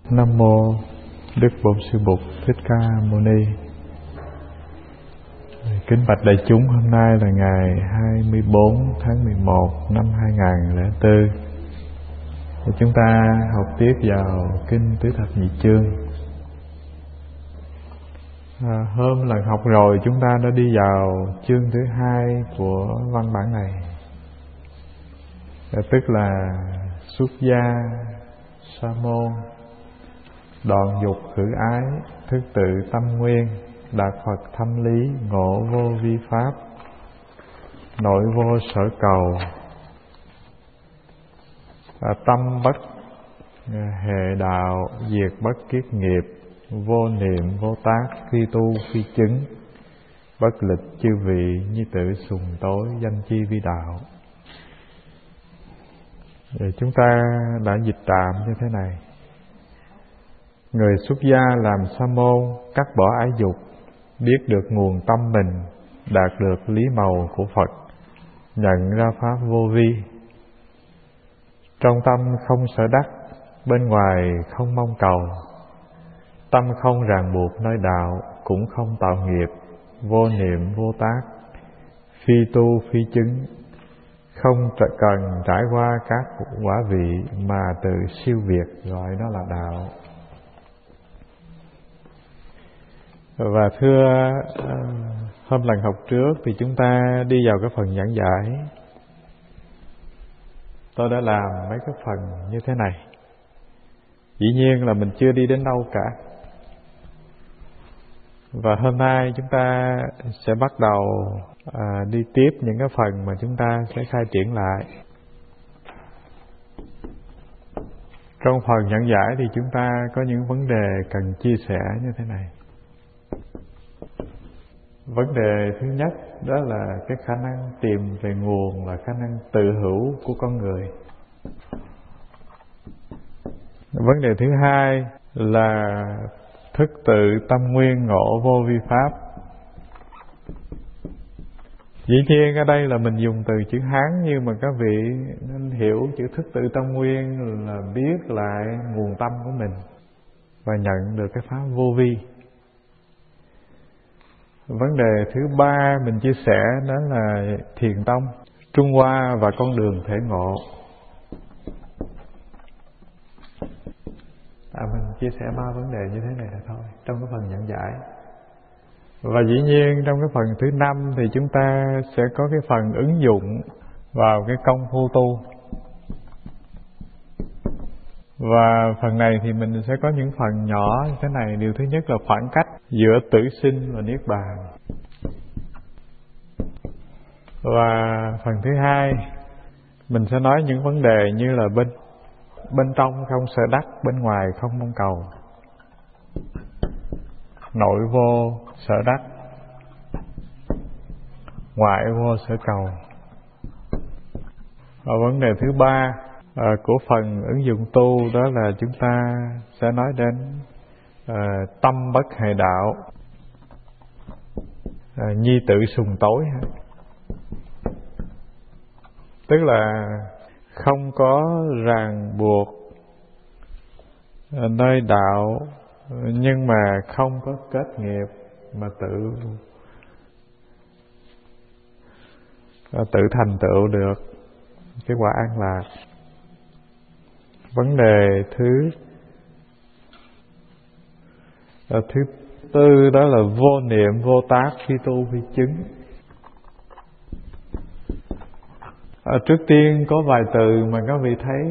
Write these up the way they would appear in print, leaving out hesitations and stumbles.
Nam mô Đức Bổn Sư Bụt Thích Ca Mâu Ni. Kính bạch đại chúng, hôm nay là ngày 24 tháng 11 năm 2004. Chúng ta học tiếp vào kinh Tứ Thập Nhị Chương. Hôm lần học rồi chúng ta đã đi vào chương thứ 2 của văn bản này, tức là xuất gia sa môn, đoạn dục khử ái, thức tự tâm nguyên, đạt Phật thâm lý, ngộ vô vi pháp, nội vô sở cầu, tâm bất hệ đạo, diệt bất kiết nghiệp, vô niệm vô tác, phi tu phi chứng, bất lịch chư vị, như tự sùng tối, danh chi vi đạo. Chúng ta đã dịch tạm như thế này: người xuất gia làm sa môn, cắt bỏ ái dục, biết được nguồn tâm mình, đạt được lý màu của Phật, nhận ra pháp vô vi. Trong tâm không sở đắc, bên ngoài không mong cầu, tâm không ràng buộc nơi đạo, cũng không tạo nghiệp, vô niệm vô tác, phi tu phi chứng, không cần trải qua các quả vị mà tự siêu việt, gọi đó là đạo. Và thưa, hôm lần học trước thì chúng ta đi vào cái phần giảng giải. Tôi đã làm mấy cái phần như thế này. Dĩ nhiên là mình chưa đi đến đâu cả. Và hôm nay chúng ta sẽ bắt đầu đi tiếp những cái phần mà chúng ta sẽ khai triển lại. Trong phần giảng giải thì chúng ta có những vấn đề cần chia sẻ như thế này. Vấn đề thứ nhất đó là cái khả năng tìm về nguồn, là khả năng tự hữu của con người. Vấn đề thứ hai là thức tự tâm nguyên, ngộ vô vi pháp. Dĩ nhiên ở đây là mình dùng từ chữ Hán, nhưng mà các vị nên hiểu chữ thức tự tâm nguyên là biết lại nguồn tâm của mình và nhận được cái pháp vô vi. Vấn đề thứ ba mình chia sẻ đó là thiền tông, Trung Hoa và con đường thể ngộ. Mình chia sẻ 3 vấn đề như thế này là thôi, trong cái phần giảng giải. Và dĩ nhiên trong cái phần thứ 5 thì chúng ta sẽ có cái phần ứng dụng vào cái công phu tu. Và phần này thì mình sẽ có những phần nhỏ như thế này. Điều thứ nhất là khoảng cách giữa tử sinh và niết bàn. Và phần thứ hai mình sẽ nói những vấn đề như là bên trong không sở đắc, bên ngoài không mong cầu, nội vô sở đắc, ngoại vô sở cầu. Và vấn đề thứ ba của phần ứng dụng tu đó là chúng ta sẽ nói đến tâm bất hệ đạo, nhi tự sùng tối. Tức là không có ràng buộc nơi đạo, nhưng mà không có kết nghiệp, mà tự thành tựu được cái quả an lạc. Vấn đề thứ tư đó là vô niệm vô tác, phi tu phi chứng. Trước tiên có vài từ mà các vị thấy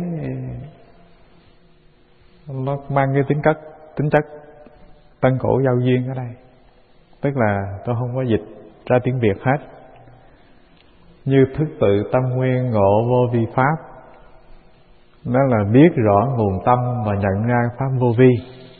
nó mang cái tính chất tân cổ giao duyên ở đây. Tức là tôi không có dịch ra tiếng Việt hết. Như thức tự tâm nguyên, ngộ vô vi pháp, đó là biết rõ nguồn tâm và nhận ra pháp vô vi.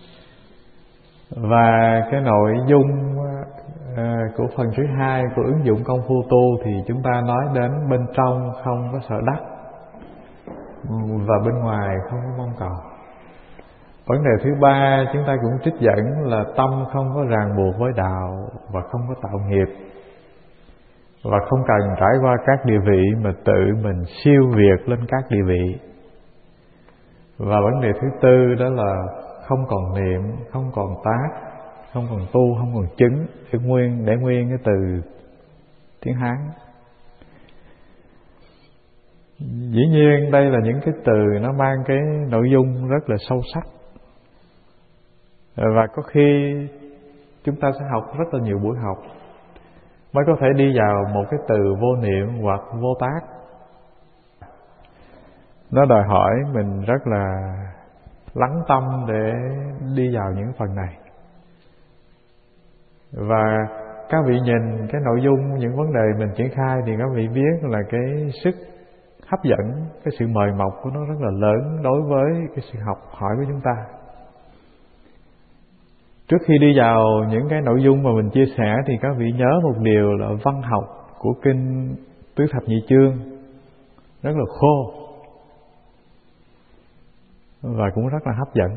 Và cái nội dung của phần thứ hai của ứng dụng công phu tu thì chúng ta nói đến bên trong không có sở đắc, và bên ngoài không có mong cầu. Vấn đề thứ ba chúng ta cũng trích dẫn là tâm không có ràng buộc với đạo và không có tạo nghiệp, và không cần trải qua các địa vị mà tự mình siêu việt lên các địa vị. Và vấn đề thứ tư đó là không còn niệm, không còn tác, không còn tu, không còn chứng, để nguyên cái từ tiếng Hán. Dĩ nhiên đây là những cái từ nó mang cái nội dung rất là sâu sắc, và có khi chúng ta sẽ học rất là nhiều buổi học mới có thể đi vào một cái từ vô niệm hoặc vô tác. Nó đòi hỏi mình rất là lắng tâm để đi vào những phần này. Và các vị nhìn cái nội dung, những vấn đề mình triển khai thì các vị biết là cái sức hấp dẫn, cái sự mời mọc của nó rất là lớn đối với cái sự học hỏi của chúng ta. Trước khi đi vào những cái nội dung mà mình chia sẻ thì các vị nhớ một điều là văn học của kinh Tứ Thập Nhị Chương rất là khô và cũng rất là hấp dẫn.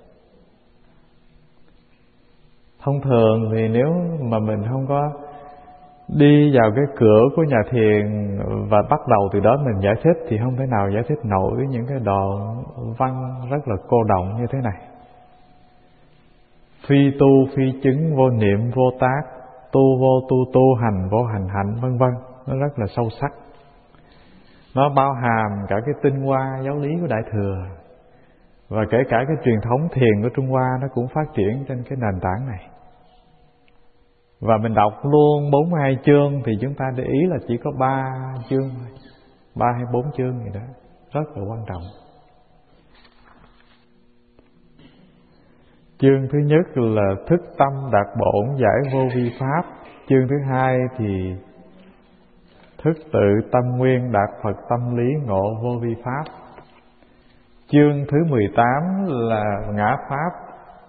Thông thường thì nếu mà mình không có đi vào cái cửa của nhà thiền và bắt đầu từ đó mình giải thích thì không thể nào giải thích nổi những cái đoạn văn rất là cô đọng như thế này. Phi tu phi chứng, vô niệm vô tác, tu vô tu, tu hành vô hành hạnh, vân vân. Nó rất là sâu sắc. Nó bao hàm cả cái tinh hoa giáo lý của Đại Thừa, và kể cả cái truyền thống thiền của Trung Hoa nó cũng phát triển trên cái nền tảng này. Và mình đọc luôn 42 chương thì chúng ta để ý là chỉ có 3 chương thôi, 3 hay 4 chương gì đó, rất là quan trọng. Chương thứ nhất là thức tâm đạt bổn giải vô vi pháp. Chương thứ hai thì thức tự tâm nguyên đạt Phật tâm lý ngộ vô vi pháp. Chương thứ 18 là ngã pháp.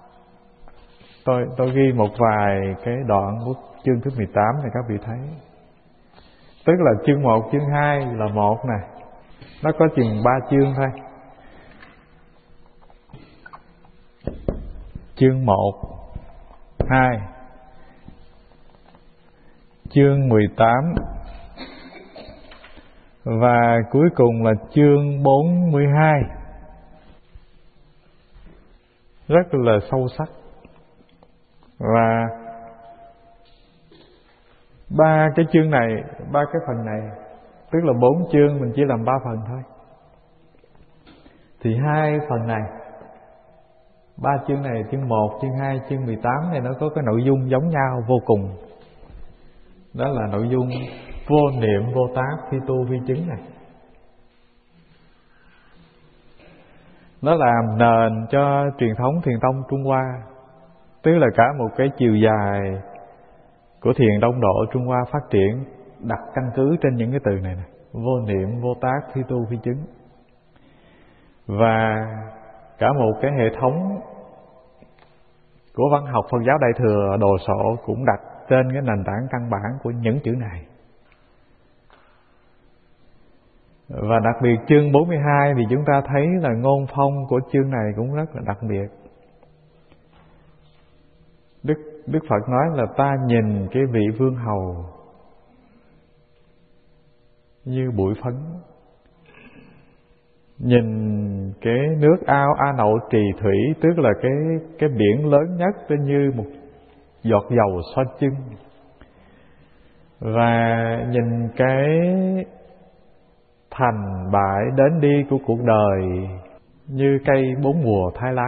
Tôi ghi một vài cái đoạn của chương thứ 18 này các vị thấy. Tức là chương 1, chương 2 là một nè. Nó có chừng 3 chương thôi. Chương 1, 2, chương 18 và cuối cùng là chương 42. Rất là sâu sắc. Và 3 cái chương này, 3 cái phần này, tức là 4 chương mình chỉ làm 3 phần thôi. Thì 2 phần này, 3 chương này, chương 1, chương 2, chương 18 này nó có cái nội dung giống nhau vô cùng. Đó là nội dung vô niệm, vô tác, phi tu, phi chứng này. Nó làm nền cho truyền thống thiền tông Trung Hoa. Tức là cả một cái chiều dài của thiền đông độ Trung Hoa phát triển đặt căn cứ trên những cái từ này nè: vô niệm, vô tác, phi tu, phi chứng. Và cả một cái hệ thống của văn học Phật giáo Đại Thừa đồ sộ cũng đặt trên cái nền tảng căn bản của những chữ này. Và đặc biệt chương 42 thì chúng ta thấy là ngôn phong của chương này cũng rất là đặc biệt. Đức Phật nói là ta nhìn cái vị vương hầu như bụi phấn, nhìn cái nước ao A Nậu Trì Thủy, tức là cái biển lớn nhất, nó như một giọt dầu xoa chân. Và nhìn cái thành bại đến đi của cuộc đời như cây 4 mùa thay lá.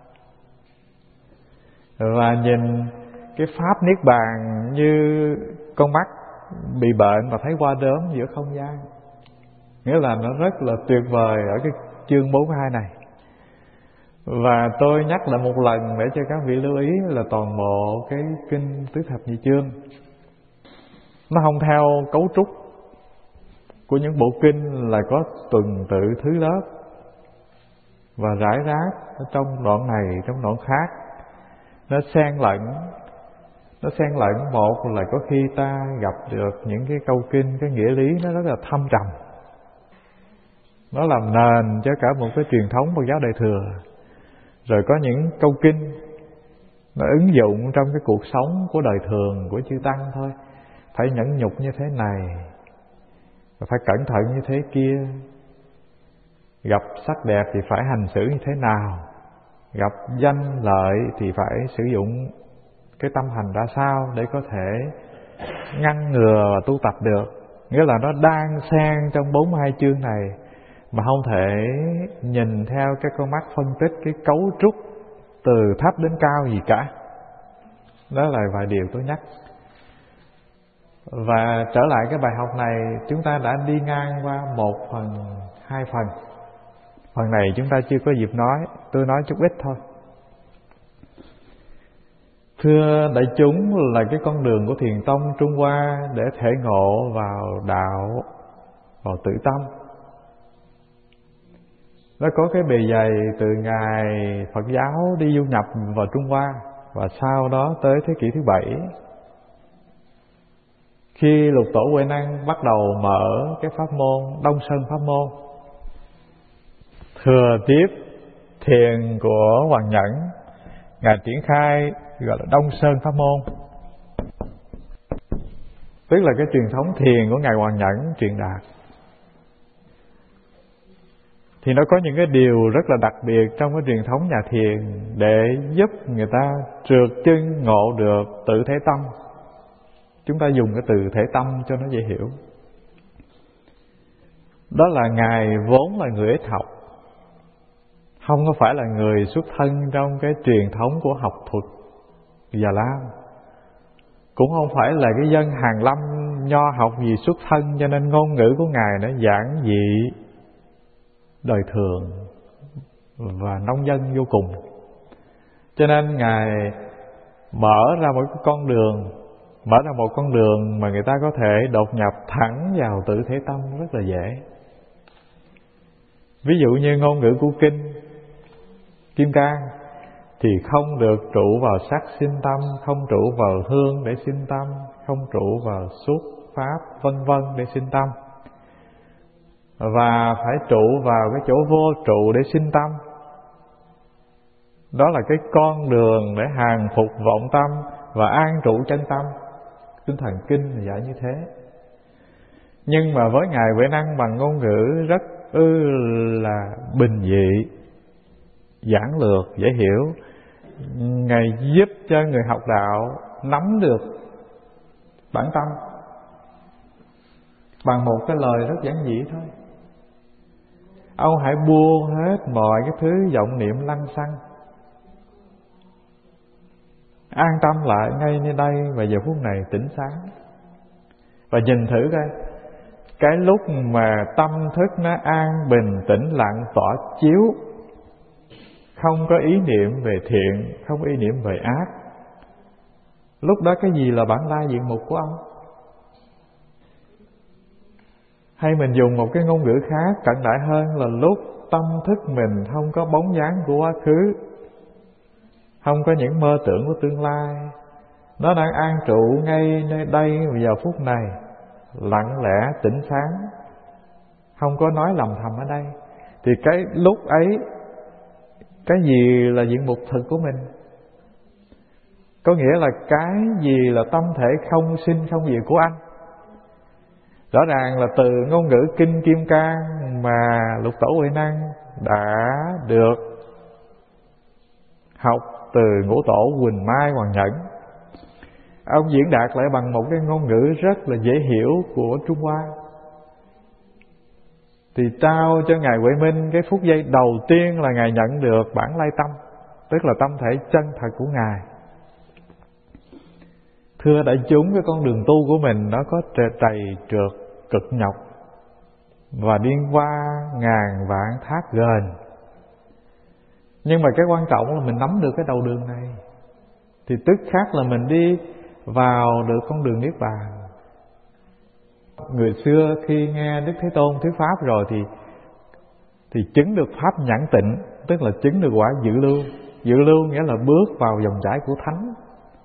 Và nhìn cái pháp niết bàn như con mắt bị bệnh và thấy qua đốm giữa không gian. Nghĩa là nó rất là tuyệt vời ở cái chương 42 này. Và tôi nhắc lại một lần để cho các vị lưu ý là toàn bộ cái kinh Tứ Thập Nhị Chương nó không theo cấu trúc của những bộ kinh là có tuần tự thứ lớp và rải rác ở trong đoạn này, trong đoạn khác. Nó xen lẫn một là có khi ta gặp được những cái câu kinh, cái nghĩa lý nó rất là thâm trầm. Nó làm nền cho cả một cái truyền thống Phật giáo Đại Thừa. Rồi có những câu kinh nó ứng dụng trong cái cuộc sống của đời thường của chư tăng thôi. Phải nhẫn nhục như thế này, phải cẩn thận như thế kia, gặp sắc đẹp thì phải hành xử như thế nào. gặp danh lợi thì phải sử dụng cái tâm hành ra sao để có thể ngăn ngừa và tu tập được. Nghĩa là nó đang xen trong 42 chương này, mà không thể nhìn theo cái con mắt phân tích cái cấu trúc từ thấp đến cao gì cả. Đó là vài điều tôi nhắc. Và trở lại cái bài học này, chúng ta đã đi ngang qua 1 phần, 2 phần. Phần này chúng ta chưa có dịp nói, tôi nói chút ít thôi. Thưa đại chúng, là cái con đường của Thiền tông Trung Hoa để thể ngộ vào đạo, vào tự tâm. Nó có cái bề dày từ ngày Phật giáo đi du nhập vào Trung Hoa, và sau đó tới thế kỷ thứ 7, khi Lục Tổ Huệ Năng bắt đầu mở cái pháp môn Đông Sơn pháp môn, thừa tiếp thiền của Hoàng Nhẫn, Ngài triển khai gọi là Đông Sơn pháp môn, tức là cái truyền thống thiền của Ngài Hoàng Nhẫn truyền đạt. Thì nó có những cái điều rất là đặc biệt trong cái truyền thống nhà thiền để giúp người ta trượt chân ngộ được tự thể tâm. Chúng ta dùng cái từ thể tâm cho nó dễ hiểu. Đó là Ngài vốn là người ít học, không có phải là người xuất thân trong cái truyền thống của học thuật Già Lam, cũng không phải là cái dân Hàn Lâm nho học gì xuất thân, cho nên ngôn ngữ của Ngài nó giản dị, đời thường và nông dân vô cùng. Cho nên Ngài mở ra một con đường mà người ta có thể đột nhập thẳng vào tự thể tâm rất là dễ. Ví dụ như ngôn ngữ của kinh Kim Cang thì không được trụ vào sắc sinh tâm, không trụ vào hương để sinh tâm, không trụ vào xúc pháp vân vân để sinh tâm, và phải trụ vào cái chỗ vô trụ để sinh tâm. Đó là cái con đường để hàng phục vọng tâm và an trụ chân tâm. Tinh thần kinh là dạy như thế. Nhưng mà với Ngài Huệ Năng bằng ngôn ngữ rất là bình dị, giản lược, dễ hiểu, Ngài giúp cho người học đạo nắm được bản tâm bằng một cái lời rất giản dị thôi. Ông hãy buông hết mọi cái thứ vọng niệm lăng xăng, an tâm lại ngay nơi đây và giờ phút này tỉnh sáng. Và nhìn thử coi, cái lúc mà tâm thức nó an bình tĩnh lặng tỏ chiếu, không có ý niệm về thiện, không có ý niệm về ác, lúc đó cái gì là bản lai diện mục của ông? Hay mình dùng một cái ngôn ngữ khác cận đại hơn là lúc tâm thức mình không có bóng dáng của quá khứ, không có những mơ tưởng của tương lai, nó đang an trụ ngay nơi đây vào phút này, lặng lẽ tỉnh sáng, không có nói lầm thầm ở đây. Thì cái lúc ấy, cái gì là diện mục thực của mình? Có nghĩa là cái gì là tâm thể không sinh không diệt của anh? Rõ ràng là từ ngôn ngữ kinh Kim Cang mà Lục Tổ Huệ Năng đã được học từ Ngũ Tổ Huỳnh Mai Hoàng Nhẫn. Ông diễn đạt lại bằng một cái ngôn ngữ rất là dễ hiểu của Trung Hoa, thì trao cho Ngài Huệ Minh cái phút giây đầu tiên là Ngài nhận được bản lai tâm, tức là tâm thể chân thật của Ngài. Thưa đại chúng, cái con đường tu của mình nó có trầy trượt cực nhọc và đi qua ngàn vạn thác ghềnh, nhưng mà cái quan trọng là mình nắm được cái đầu đường này thì tức khắc là mình đi vào được con đường niết bàn. Người xưa khi nghe Đức Thế Tôn thuyết pháp rồi thì chứng được pháp nhãn tịnh, tức là chứng được quả dự lưu. Dự lưu nghĩa là bước vào dòng chảy của thánh.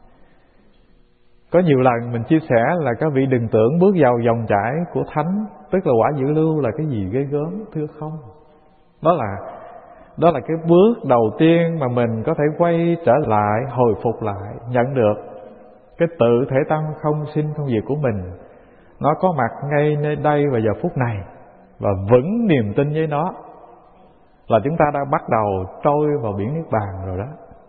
Có nhiều lần mình chia sẻ là các vị đừng tưởng bước vào dòng chảy của thánh tức là quả dự lưu là cái gì ghê gớm, thưa không. Đó là cái bước đầu tiên mà mình có thể quay trở lại, hồi phục lại, nhận được cái tự thể tâm không sinh không diệt của mình. Nó có mặt ngay nơi đây và giờ phút này, và vững niềm tin với nó. là chúng ta đã bắt đầu trôi vào biển Niết Bàn rồi đó.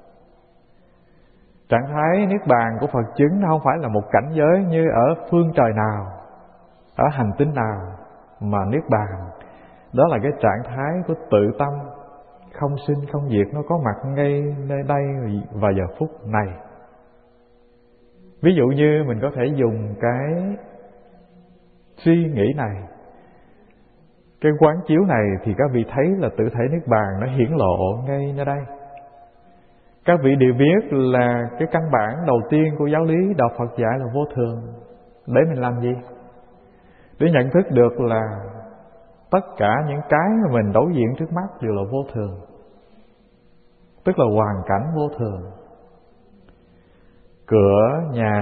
Trạng thái Niết Bàn của Phật chứng không phải là một cảnh giới như ở phương trời nào, ở hành tinh nào, mà Niết Bàn đó là cái trạng thái của tự tâm không sinh không diệt, nó có mặt ngay nơi đây và giờ phút này. Ví dụ như mình có thể dùng cái suy nghĩ này, cái quán chiếu này, thì các vị thấy là tự thể Niết Bàn nó hiển lộ ngay nơi đây. Các vị đều biết là cái căn bản đầu tiên của giáo lý Đạo Phật dạy là vô thường. Để mình làm gì? Để nhận thức được là tất cả những cái mà mình đối diện trước mắt đều là vô thường, tức là hoàn cảnh vô thường. Cửa nhà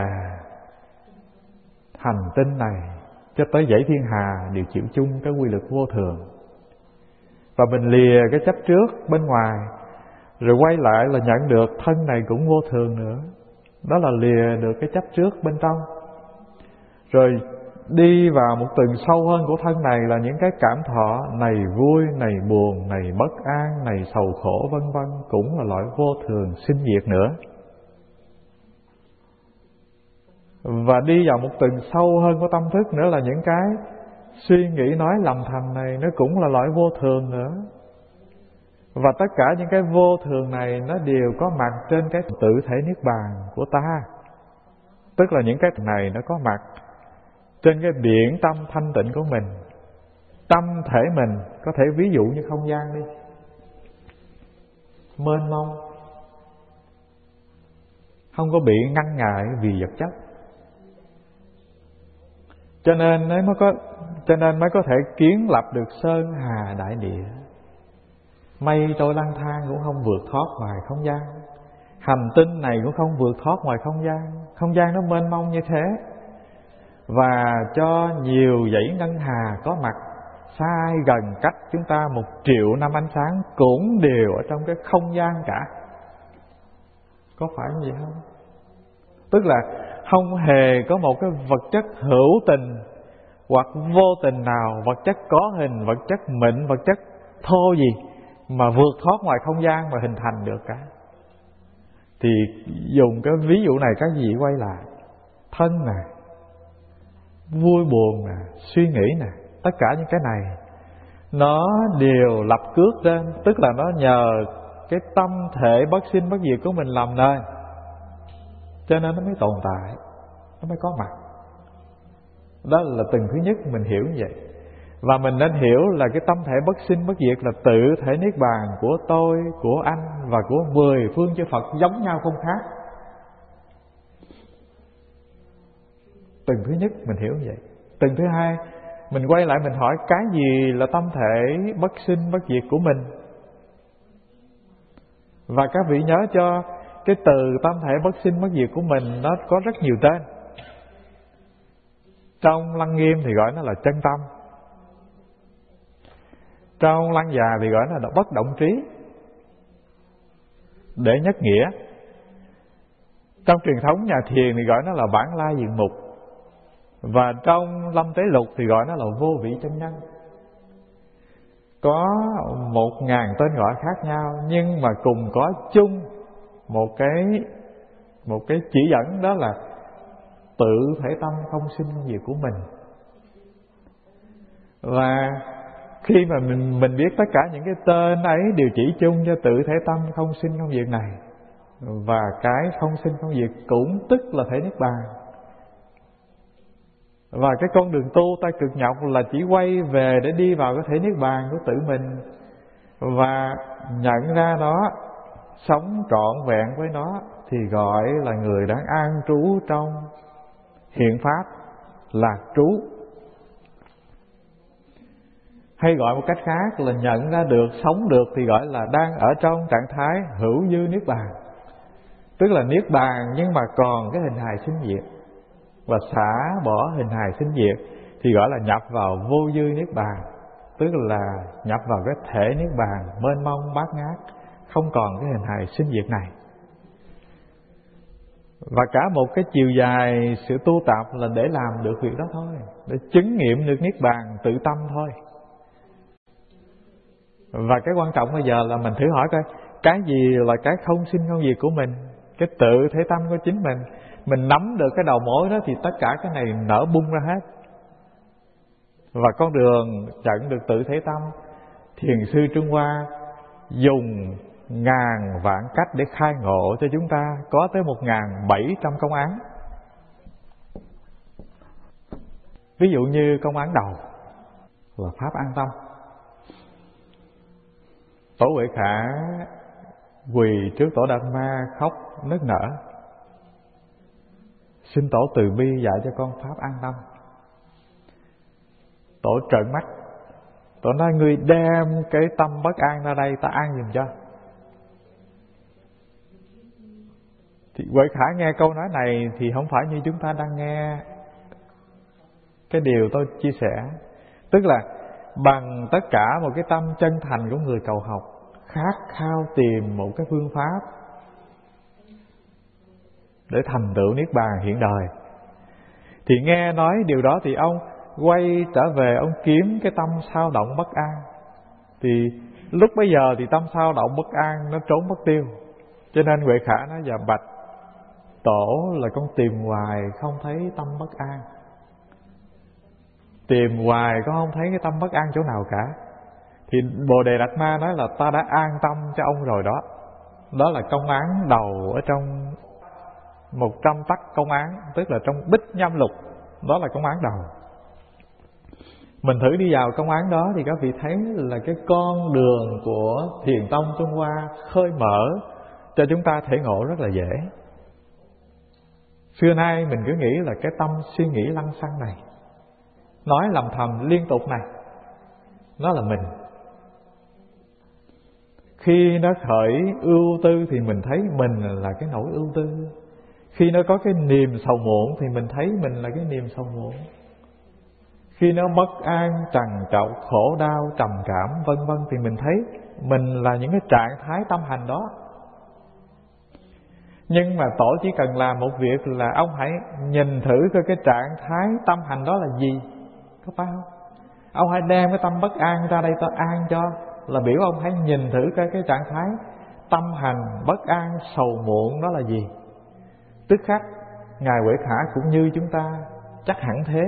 hành tinh này cho tới dãy thiên hà đều chịu chung cái quy luật vô thường. Và mình lìa cái chấp trước bên ngoài, rồi quay lại là nhận được thân này cũng vô thường nữa. Đó là lìa được cái chấp trước bên trong. Rồi đi vào một tầng sâu hơn của thân này là những cái cảm thọ này vui, này buồn, này bất an, này sầu khổ vân vân, cũng là loại vô thường sinh diệt nữa. Và đi vào một tầng sâu hơn của tâm thức nữa là những cái suy nghĩ nói lầm thầm này, nó cũng là loại vô thường nữa. Và tất cả những cái vô thường này nó đều có mặt trên cái tự thể Niết Bàn của ta. Tức là những cái này nó có mặt trên cái biển tâm thanh tịnh của mình. Tâm thể mình có thể ví dụ như không gian đi, mênh mông, không có bị ngăn ngại vì vật chất. Cho nên mới có thể kiến lập được sơn hà đại địa. Mây trôi lang thang cũng không vượt thoát ngoài không gian. Hành tinh này cũng không vượt thoát ngoài không gian. Không gian nó mênh mông như thế. Và cho nhiều dãy ngân hà có mặt xa gần cách chúng ta 1 triệu năm ánh sáng cũng đều ở trong cái không gian cả. Có phải như vậy không? Tức là không hề có một cái vật chất hữu tình hoặc vô tình nào, vật chất có hình, vật chất mịn, vật chất thô gì mà vượt thoát ngoài không gian mà hình thành được cả. Thì dùng cái ví dụ này các vị quay lại, thân nè, vui buồn nè, suy nghĩ nè, tất cả những cái này nó đều lập cước lên. Tức là nó nhờ cái tâm thể bất sinh bất diệt của mình làm nên, cho nên nó mới tồn tại, nó mới có mặt. Đó là từng thứ nhất mình hiểu như vậy. Và mình nên hiểu là cái tâm thể bất sinh bất diệt là tự thể Niết Bàn của tôi, của anh và của 10 phương chư Phật giống nhau không khác. Từng thứ nhất mình hiểu như vậy. Từng thứ hai, mình quay lại mình hỏi cái gì là tâm thể bất sinh bất diệt của mình. Và các vị nhớ cho cái từ tâm thể bất sinh bất diệt của mình nó có rất nhiều tên. Trong Lăng Nghiêm thì gọi nó là chân tâm, trong Lăng Già thì gọi nó là bất động trí, để nhất nghĩa. Trong truyền thống nhà thiền thì gọi nó là bản lai diện mục. Và trong Lâm Tế Lục thì gọi nó là vô vị chân nhân. Có 1000 tên gọi khác nhau, nhưng mà cùng có chung một cái chỉ dẫn, đó là tự thể tâm không sinh không diệt của mình. Và khi mà mình biết tất cả những cái tên ấy đều chỉ chung cho tự thể tâm không sinh không diệt này, và cái không sinh không diệt cũng tức là thể Niết Bàn. Và cái con đường tu ta cực nhọc là chỉ quay về để đi vào cái thể Niết Bàn của tự mình, và nhận ra nó, sống trọn vẹn với nó, thì gọi là người đang an trú trong hiện pháp, lạc trú. Hay gọi một cách khác là nhận ra được, sống được, thì gọi là đang ở trong trạng thái hữu dư Niết Bàn. Tức là Niết Bàn nhưng mà còn cái hình hài sinh diệt. Và xả bỏ hình hài sinh diệt thì gọi là nhập vào vô dư Niết Bàn. Tức là nhập vào cái thể Niết Bàn mênh mông bát ngát, không còn cái hình hài sinh diệt này. Và cả một cái chiều dài sự tu tập là để làm được việc đó thôi, để chứng nghiệm được Niết Bàn tự tâm thôi. Và cái quan trọng bây giờ là mình thử hỏi coi, cái gì là cái không sinh không diệt của mình? Cái tự thể tâm của chính mình. Mình nắm được cái đầu mối đó thì tất cả cái này nở bung ra hết. Và con đường trận được tự thể tâm, Thiền sư Trung Hoa dùng ngàn vạn cách để khai ngộ cho chúng ta, có tới 1700 công án. Ví dụ như công án đầu là pháp an tâm. Tổ Huệ Khả quỳ trước Tổ Đạt Ma khóc nức nở, xin Tổ từ bi dạy cho con pháp an tâm. Tổ trợn mắt, Tổ nói ngươi đem cái tâm bất an ra đây, ta an giùm cho. Thì Huệ Khả nghe câu nói này thì không phải như chúng ta đang nghe cái điều tôi chia sẻ. Tức là bằng tất cả một cái tâm chân thành của người cầu học, khát khao tìm một cái phương pháp để thành tựu niết bàn hiện đời, thì nghe nói điều đó thì ông quay trở về, ông kiếm cái tâm sao động bất an. Thì lúc bấy giờ thì tâm sao động bất an nó trốn mất tiêu. Cho nên Huệ Khả nói: dạ bạch Tổ, là con tìm hoài không thấy tâm bất an. Tìm hoài con không thấy cái tâm bất an chỗ nào cả. Thì Bồ Đề Đạt Ma nói là ta đã an tâm cho ông rồi đó. Đó là công án đầu ở trong 100 tắc công án, tức là trong Bích Nhâm Lục. Đó là công án đầu. Mình thử đi vào công án đó thì các vị thấy là cái con đường của Thiền tông Trung Hoa khơi mở cho chúng ta thể ngộ rất là dễ. Xưa nay mình cứ nghĩ là cái tâm suy nghĩ lăng xăng này, nói lầm thầm liên tục này, nó là mình. Khi nó khởi ưu tư thì mình thấy mình là cái nỗi ưu tư. Khi nó có cái niềm sầu muộn thì mình thấy mình là cái niềm sầu muộn. Khi nó bất an, trằn trọc, khổ đau, trầm cảm vân vân thì mình thấy mình là những cái trạng thái tâm hành đó. Nhưng mà Tổ chỉ cần làm một việc là ông hãy nhìn thử coi cái trạng thái tâm hành đó là gì, có phải không? Ông hãy đem cái tâm bất an ra đây ta an cho, là biểu ông hãy nhìn thử coi cái trạng thái tâm hành bất an, sầu muộn đó là gì. Tức khắc Ngài Huệ Khả cũng như chúng ta chắc hẳn thế.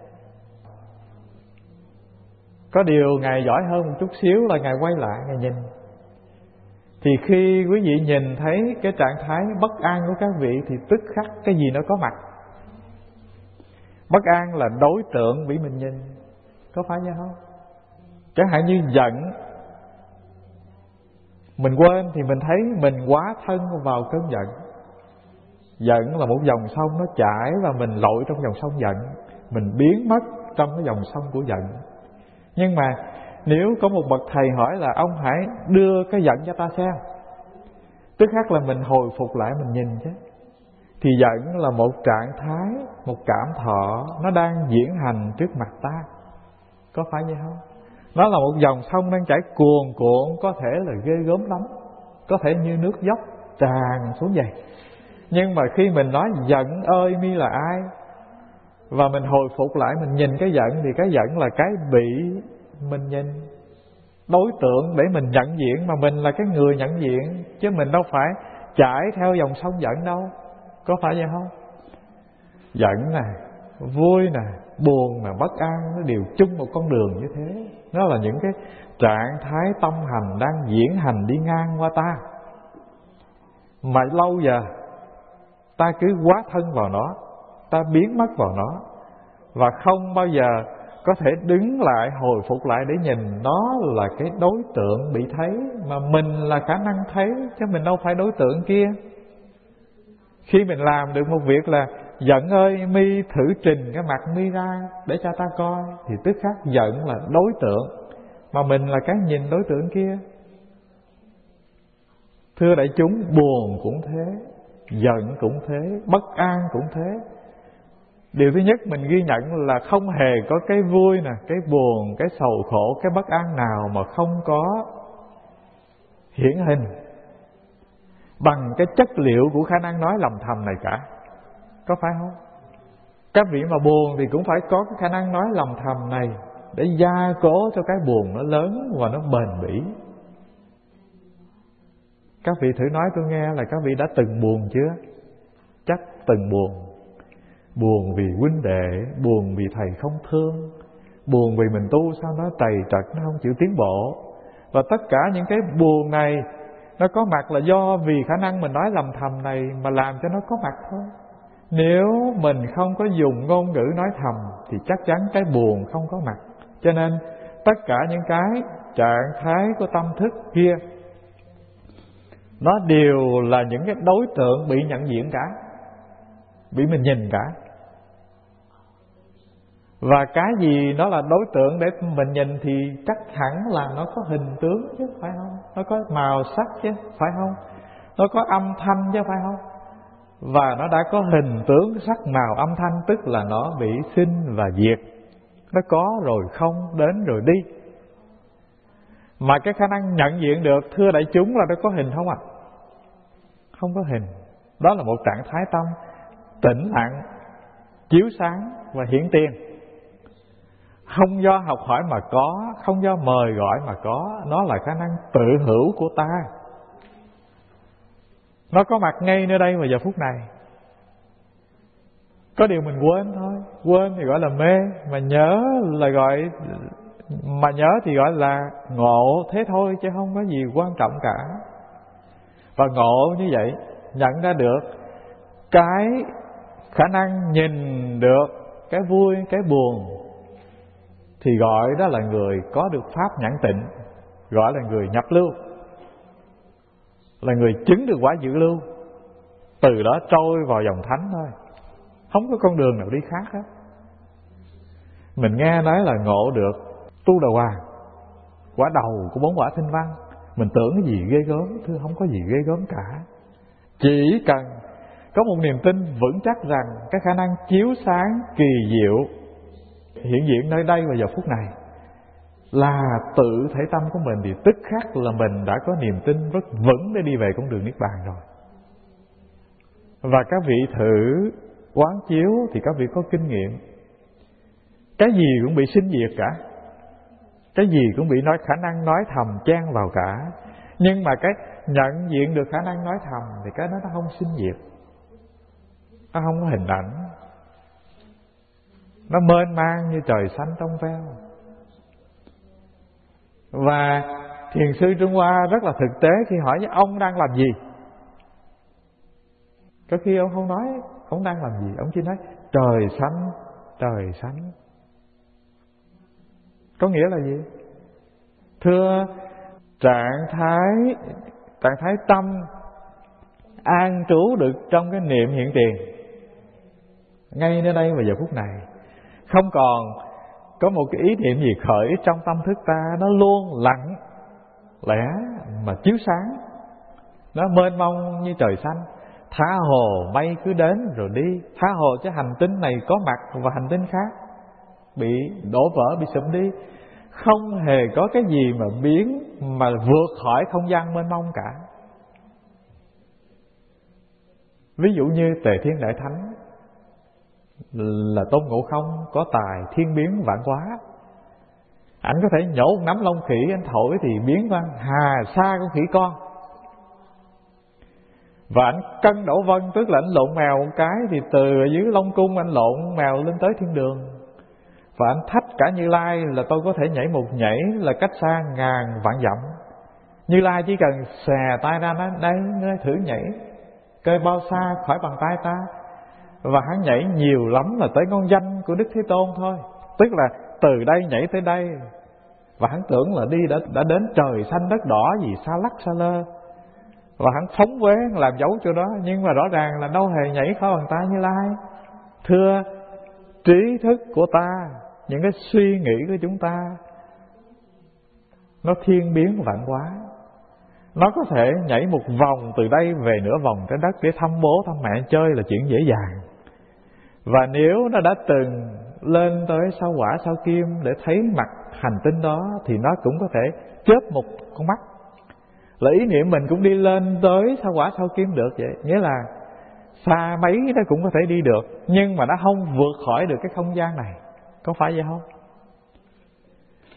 Có điều Ngài giỏi hơn một chút xíu là Ngài quay lại, Ngài nhìn. Thì khi quý vị nhìn thấy cái trạng thái bất an của các vị thì tức khắc cái gì nó có mặt. Bất an là đối tượng bị mình nhìn, có phải vậy không? Chẳng hạn như giận, mình quên thì mình thấy mình quá thân vào cơn giận. Giận là một dòng sông nó chảy và mình lội trong dòng sông giận, mình biến mất trong cái dòng sông của giận. Nhưng mà nếu có một bậc thầy hỏi là ông hãy đưa cái giận cho ta xem, tức khắc là mình hồi phục lại, mình nhìn chứ. Thì giận là một trạng thái, một cảm thọ nó đang diễn hành trước mặt ta, có phải vậy không? Nó là một dòng sông đang chảy cuồn cuộn, có thể là ghê gớm lắm, có thể như nước dốc tràn xuống vậy. Nhưng mà khi mình nói giận ơi mi là ai, và mình hồi phục lại, mình nhìn cái giận, thì cái giận là cái bị mình nhìn, đối tượng để mình nhận diện, mà mình là cái người nhận diện, chứ mình đâu phải chảy theo dòng sông giận đâu, có phải vậy không? Giận nè, vui nè, buồn nè, bất an, nó đều chung một con đường như thế. Nó là những cái trạng thái tâm hành đang diễn hành đi ngang qua ta, mà lâu giờ ta cứ quá thân vào nó, ta biến mất vào nó, và không bao giờ có thể đứng lại, hồi phục lại để nhìn nó là cái đối tượng bị thấy, mà mình là khả năng thấy, chứ mình đâu phải đối tượng kia. Khi mình làm được một việc là giận ơi mi thử trình cái mặt mi ra để cho ta coi, thì tức khắc giận là đối tượng, mà mình là cái nhìn đối tượng kia. Thưa đại chúng, buồn cũng thế, giận cũng thế, bất an cũng thế. Điều thứ nhất mình ghi nhận là không hề có cái vui nè, cái buồn, cái sầu khổ, cái bất an nào mà không có hiển hình bằng cái chất liệu của khả năng nói lầm thầm này cả, có phải không? Các vị mà buồn thì cũng phải có cái khả năng nói lầm thầm này để gia cố cho cái buồn nó lớn và nó bền bỉ. Các vị thử nói tôi nghe là các vị đã từng buồn chưa? Chắc từng buồn. Buồn vì huynh đệ, buồn vì thầy không thương, buồn vì mình tu sao nó trầy trật, nó không chịu tiến bộ. Và tất cả những cái buồn này nó có mặt là do vì khả năng mình nói lầm thầm này mà làm cho nó có mặt thôi. Nếu mình không có dùng ngôn ngữ nói thầm thì chắc chắn cái buồn không có mặt. Cho nên tất cả những cái trạng thái của tâm thức kia nó đều là những cái đối tượng bị nhận diện cả, bị mình nhìn cả. Và cái gì nó là đối tượng để mình nhìn thì chắc hẳn là nó có hình tướng chứ, phải không? Nó có màu sắc chứ, phải không? Nó có âm thanh chứ, phải không? Và nó đã có hình tướng, sắc màu, âm thanh, tức là nó bị sinh và diệt. Nó có rồi không, đến rồi đi. Mà cái khả năng nhận diện được, thưa đại chúng, là nó có hình không ạ? Không có hình. Đó là một trạng thái tâm tĩnh lặng, chiếu sáng và hiển tiền. Không do học hỏi mà có, không do mời gọi mà có. Nó là khả năng tự hữu của ta. Nó có mặt ngay nơi đây vào giờ phút này. Có điều mình quên thôi. Quên thì gọi là mê, mà nhớ là gọi, mà nhớ thì gọi là ngộ thế thôi, chứ không có gì quan trọng cả. Và ngộ như vậy, nhận ra được cái khả năng nhìn được cái vui, cái buồn, thì gọi đó là người có được pháp nhãn tịnh, gọi là người nhập lưu, là người chứng được quả dự lưu. Từ đó trôi vào dòng thánh thôi, không có con đường nào đi khác hết. Mình nghe nói là ngộ được Tu Đà Hoàng, quả đầu của 4 quả Tinh Văn. Mình tưởng cái gì ghê gớm, thưa không có gì ghê gớm cả. Chỉ cần có một niềm tin vững chắc rằng cái khả năng chiếu sáng kỳ diệu hiện diện nơi đây vào giờ phút này là tự thể tâm của mình, thì tức khắc là mình đã có niềm tin rất vững để đi về con đường Niết Bàn rồi. Và các vị thử quán chiếu thì các vị có kinh nghiệm. Cái gì cũng bị sinh diệt cả, cái gì cũng bị nói khả năng nói thầm chen vào cả. Nhưng mà cái nhận diện được khả năng nói thầm thì cái đó nó không sinh diệt, nó không có hình ảnh, nó mênh mang như trời xanh trong veo. Và thiền sư Trung Hoa rất là thực tế khi hỏi với ông đang làm gì. Có khi ông không nói ông đang làm gì, ông chỉ nói trời xanh, trời xanh. Có nghĩa là gì? Thưa, trạng thái tâm an trú được trong cái niệm hiện tiền ngay nơi đây vào giờ phút này. Không còn có một cái ý niệm gì khởi trong tâm thức ta, nó luôn lặng lẽ mà chiếu sáng, nó mênh mông như trời xanh. Tha hồ mây cứ đến rồi đi, tha hồ cho hành tinh này có mặt và hành tinh khác bị đổ vỡ, bị sụp đi. Không hề có cái gì mà biến, mà vượt khỏi không gian mênh mông cả. Ví dụ như Tề Thiên Đại Thánh là Tôn Ngộ Không, có tài thiên biến vạn hóa. Ảnh có thể nhổ một nắm lông khỉ, anh thổi thì biến ra hà sa con khỉ con. Và ảnh cân đổ vân, tức là ảnh lộn mèo một cái thì từ dưới Long Cung ảnh lộn mèo lên tới thiên đường. Và anh thách cả Như Lai là tôi có thể nhảy một nhảy là cách xa ngàn vạn dặm. Như Lai chỉ cần xè tay ra nói đây, ngươi thử nhảy coi bao xa khỏi bàn tay ta. Và hắn nhảy nhiều lắm là tới ngón danh của Đức Thế Tôn thôi, tức là từ đây nhảy tới đây. Và hắn tưởng là đi đã đến trời xanh đất đỏ gì xa lắc xa lơ, và hắn phóng quế làm dấu cho đó. Nhưng mà rõ ràng là đâu hề nhảy khỏi bàn tay Như Lai. Thưa, trí thức của ta, những cái suy nghĩ của chúng ta nó thiên biến vạn hóa. Nó có thể nhảy một vòng từ đây về nửa vòng trái đất để thăm bố thăm mẹ chơi là chuyện dễ dàng. Và nếu nó đã từng lên tới sao Hỏa sao Kim để thấy mặt hành tinh đó, thì nó cũng có thể chớp một con mắt là ý niệm mình cũng đi lên tới sao Hỏa sao Kim được vậy. Nghĩa là xa mấy nó cũng có thể đi được, nhưng mà nó không vượt khỏi được cái không gian này. Có phải vậy không?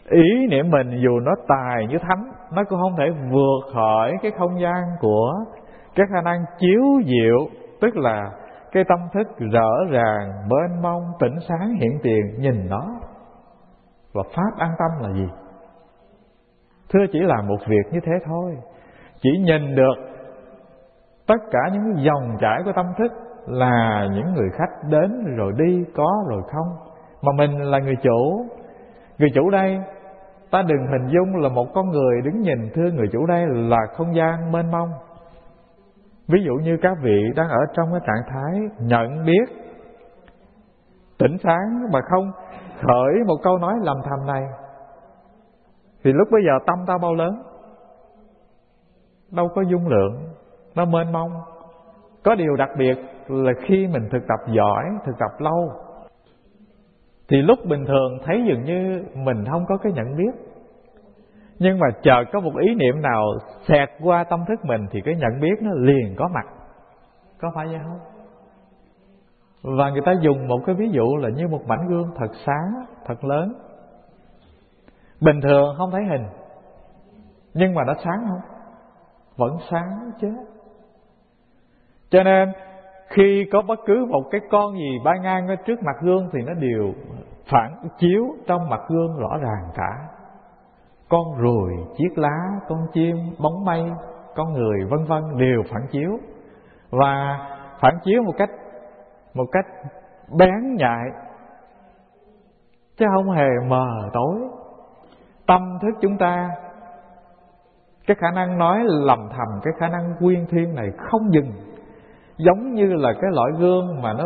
ý niệm mình dù nó tài như thánh, nó cũng không thể vượt khỏi cái không gian của cái khả năng chiếu diệu, tức là cái tâm thức rõ ràng, mênh mông, tỉnh sáng hiện tiền nhìn nó. Và pháp an tâm là gì? Thưa, chỉ là một việc như thế thôi. Chỉ nhìn được tất cả những dòng chảy của tâm thức là những người khách đến rồi đi, có rồi không, mà mình là người chủ. Người chủ đây, ta đừng hình dung là một con người đứng nhìn. Thưa, người chủ đây là không gian mênh mông. Ví dụ như các vị đang ở trong cái trạng thái nhận biết, tỉnh sáng mà không khởi một câu nói lầm thầm này, thì lúc bây giờ tâm ta bao lớn, đâu có dung lượng, nó mênh mông. Có điều đặc biệt là khi mình thực tập giỏi, thực tập lâu, thì lúc bình thường thấy dường như mình không có cái nhận biết, nhưng mà chợt có một ý niệm nào xẹt qua tâm thức mình thì cái nhận biết nó liền có mặt. Có phải vậy không? Và người ta dùng một cái ví dụ là như một mảnh gương thật sáng, thật lớn. Bình thường không thấy hình, nhưng mà nó sáng không? Vẫn sáng chứ. Cho nên khi có bất cứ một cái con gì bay ngang ở trước mặt gương thì nó đều phản chiếu trong mặt gương rõ ràng cả. Con ruồi, chiếc lá, con chim, bóng mây, con người vân vân đều phản chiếu. Và phản chiếu một cách bén nhạy, chứ không hề mờ tối. Tâm thức chúng ta, cái khả năng nói lầm thầm, cái khả năng quyên thiên này không dừng. Giống như là cái loại gương mà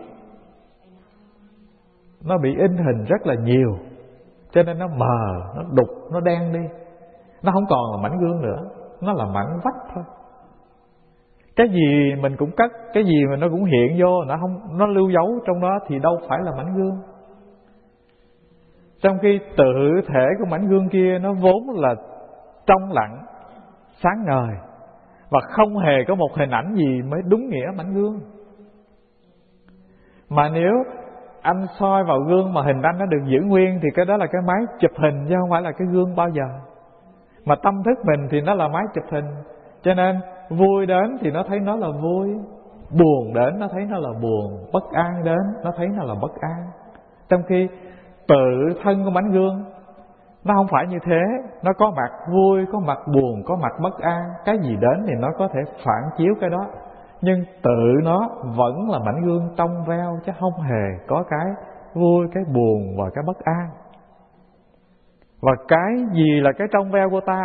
nó bị in hình rất là nhiều, cho nên nó mờ, nó đục, nó đen đi. Nó không còn là mảnh gương nữa, nó là mảnh vách thôi. Cái gì mình cũng cất, cái gì mà nó cũng hiện vô, nó lưu dấu trong đó thì đâu phải là mảnh gương. Trong khi tự thể của mảnh gương kia nó vốn là trong lặng, sáng ngời, và không hề có một hình ảnh gì mới đúng nghĩa mảnh gương. Mà nếu anh soi vào gương mà hình ảnh nó được giữ nguyên thì cái đó là cái máy chụp hình, chứ không phải là cái gương bao giờ. Mà tâm thức mình thì nó là máy chụp hình, cho nên vui đến thì nó thấy nó là vui, buồn đến nó thấy nó là buồn, bất an đến nó thấy nó là bất an. Trong khi tự thân của mảnh gương nó không phải như thế, nó có mặt vui, có mặt buồn, có mặt bất an. Cái gì đến thì nó có thể phản chiếu cái đó, nhưng tự nó vẫn là mảnh gương trong veo, chứ không hề có cái vui, cái buồn và cái bất an. Và cái gì là cái trong veo của ta?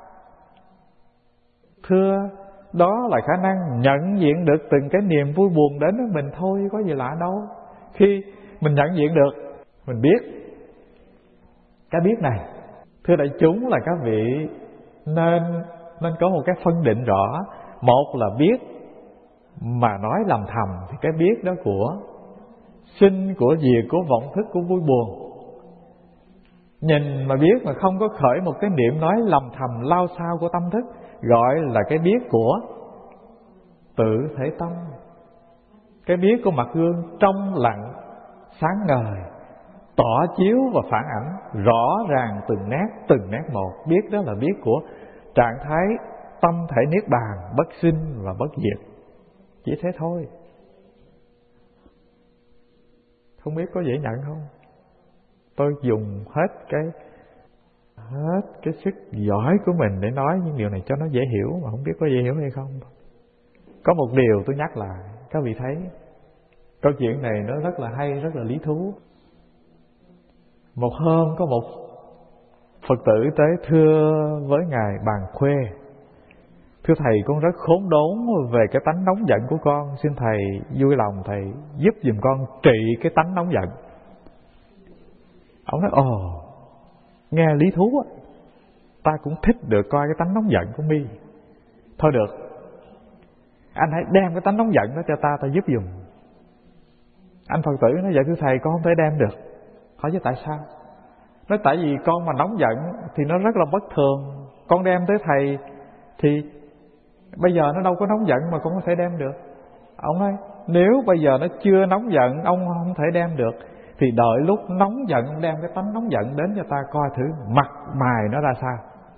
Thưa, đó là khả năng nhận diện được từng cái niềm vui buồn đến với mình thôi, có gì lạ đâu. Khi mình nhận diện được, mình biết. Cái biết này, thưa đại chúng, là các vị nên có một cái phân định rõ. Một là biết mà nói lầm thầm, thì cái biết đó của sinh, của diệt, của vọng thức, của vui buồn. Nhìn mà biết mà không có khởi một cái niệm nói lầm thầm lao sao của tâm thức, gọi là cái biết của tự thể tâm. Cái biết của mặt gương trong lặng, sáng ngời, tỏ chiếu và phản ảnh rõ ràng từng nét một. Biết đó là biết của trạng thái tâm thể niết bàn, bất sinh và bất diệt. Chỉ thế thôi. Không biết có dễ nhận không? Tôi dùng hết cái sức giỏi của mình để nói những điều này cho nó dễ hiểu, mà không biết có dễ hiểu hay không. Có một điều tôi nhắc lại, các vị thấy câu chuyện này nó rất là hay, rất là lý thú. Một hôm có một Phật tử tới thưa với Ngài Bàn Khuê: thưa Thầy, con rất khốn đốn về cái tánh nóng giận của con, xin Thầy vui lòng Thầy giúp giùm con trị cái tánh nóng giận. Ông nói: ồ, nghe lý thú á, ta cũng thích được coi cái tánh nóng giận của mi. Thôi được, anh hãy đem cái tánh nóng giận đó cho ta giúp giùm. Anh Phật tử nói: dạ thưa Thầy, con không thể đem được. Hỏi chứ tại sao? Nói tại vì con mà nóng giận thì nó rất là bất thường. Con đem tới Thầy thì bây giờ nó đâu có nóng giận mà con có thể đem được. Ông nói nếu bây giờ nó chưa nóng giận, ông không thể đem được, Thì đợi lúc nóng giận ông đem cái tánh nóng giận đến cho ta coi thử mặt mày nó ra sao.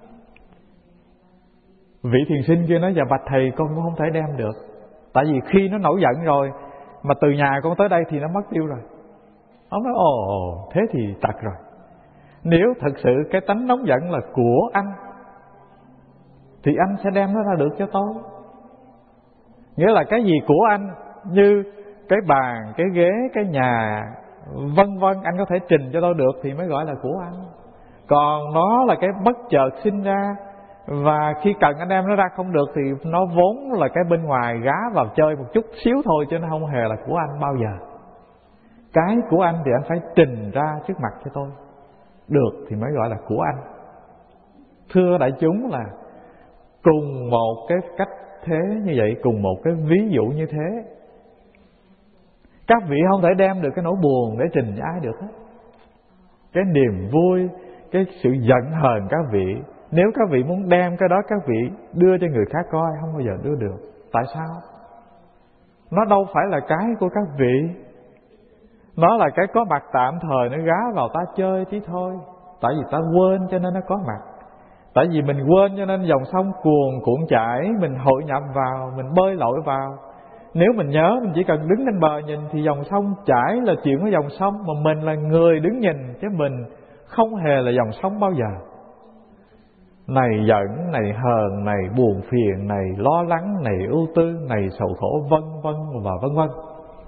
Vị thiền sinh kia nói: dạ bạch thầy, con cũng không thể đem được. Tại vì khi nó nổi giận rồi mà từ nhà con tới đây thì nó mất tiêu rồi. Ông nói: ồ, thế thì tật rồi. Nếu thật sự cái tánh nóng giận là của anh thì anh sẽ đem nó ra được cho tôi. Nghĩa là cái gì của anh, như cái bàn, cái ghế, cái nhà, vân vân, anh có thể trình cho tôi được thì mới gọi là của anh. Còn nó là cái bất chợt sinh ra, và khi cần anh đem nó ra không được thì nó vốn là cái bên ngoài gá vào chơi một chút xíu thôi, chứ nó không hề là của anh bao giờ. Cái của anh thì anh phải trình ra trước mặt cho tôi được thì mới gọi là của anh. Thưa đại chúng, là cùng một cái cách thế như vậy, cùng một cái ví dụ như thế, các vị không thể đem được cái nỗi buồn để trình cho ai được hết. Cái niềm vui, cái sự giận hờn các vị, nếu các vị muốn đem cái đó các vị đưa cho người khác coi, không bao giờ đưa được. Tại sao? Nó đâu phải là cái của các vị. Nó là cái có mặt tạm thời, nó gá vào ta chơi tí thôi. Tại vì ta quên cho nên nó có mặt. Tại vì mình quên cho nên dòng sông cuồn cuộn chảy, mình hội nhập vào, mình bơi lội vào. Nếu mình nhớ, mình chỉ cần đứng lên bờ nhìn thì dòng sông chảy là chuyện của dòng sông, mà mình là người đứng nhìn, chứ mình không hề là dòng sông bao giờ. Này giận, này hờn, này buồn phiền, này lo lắng, này ưu tư, này sầu khổ, vân vân và vân vân.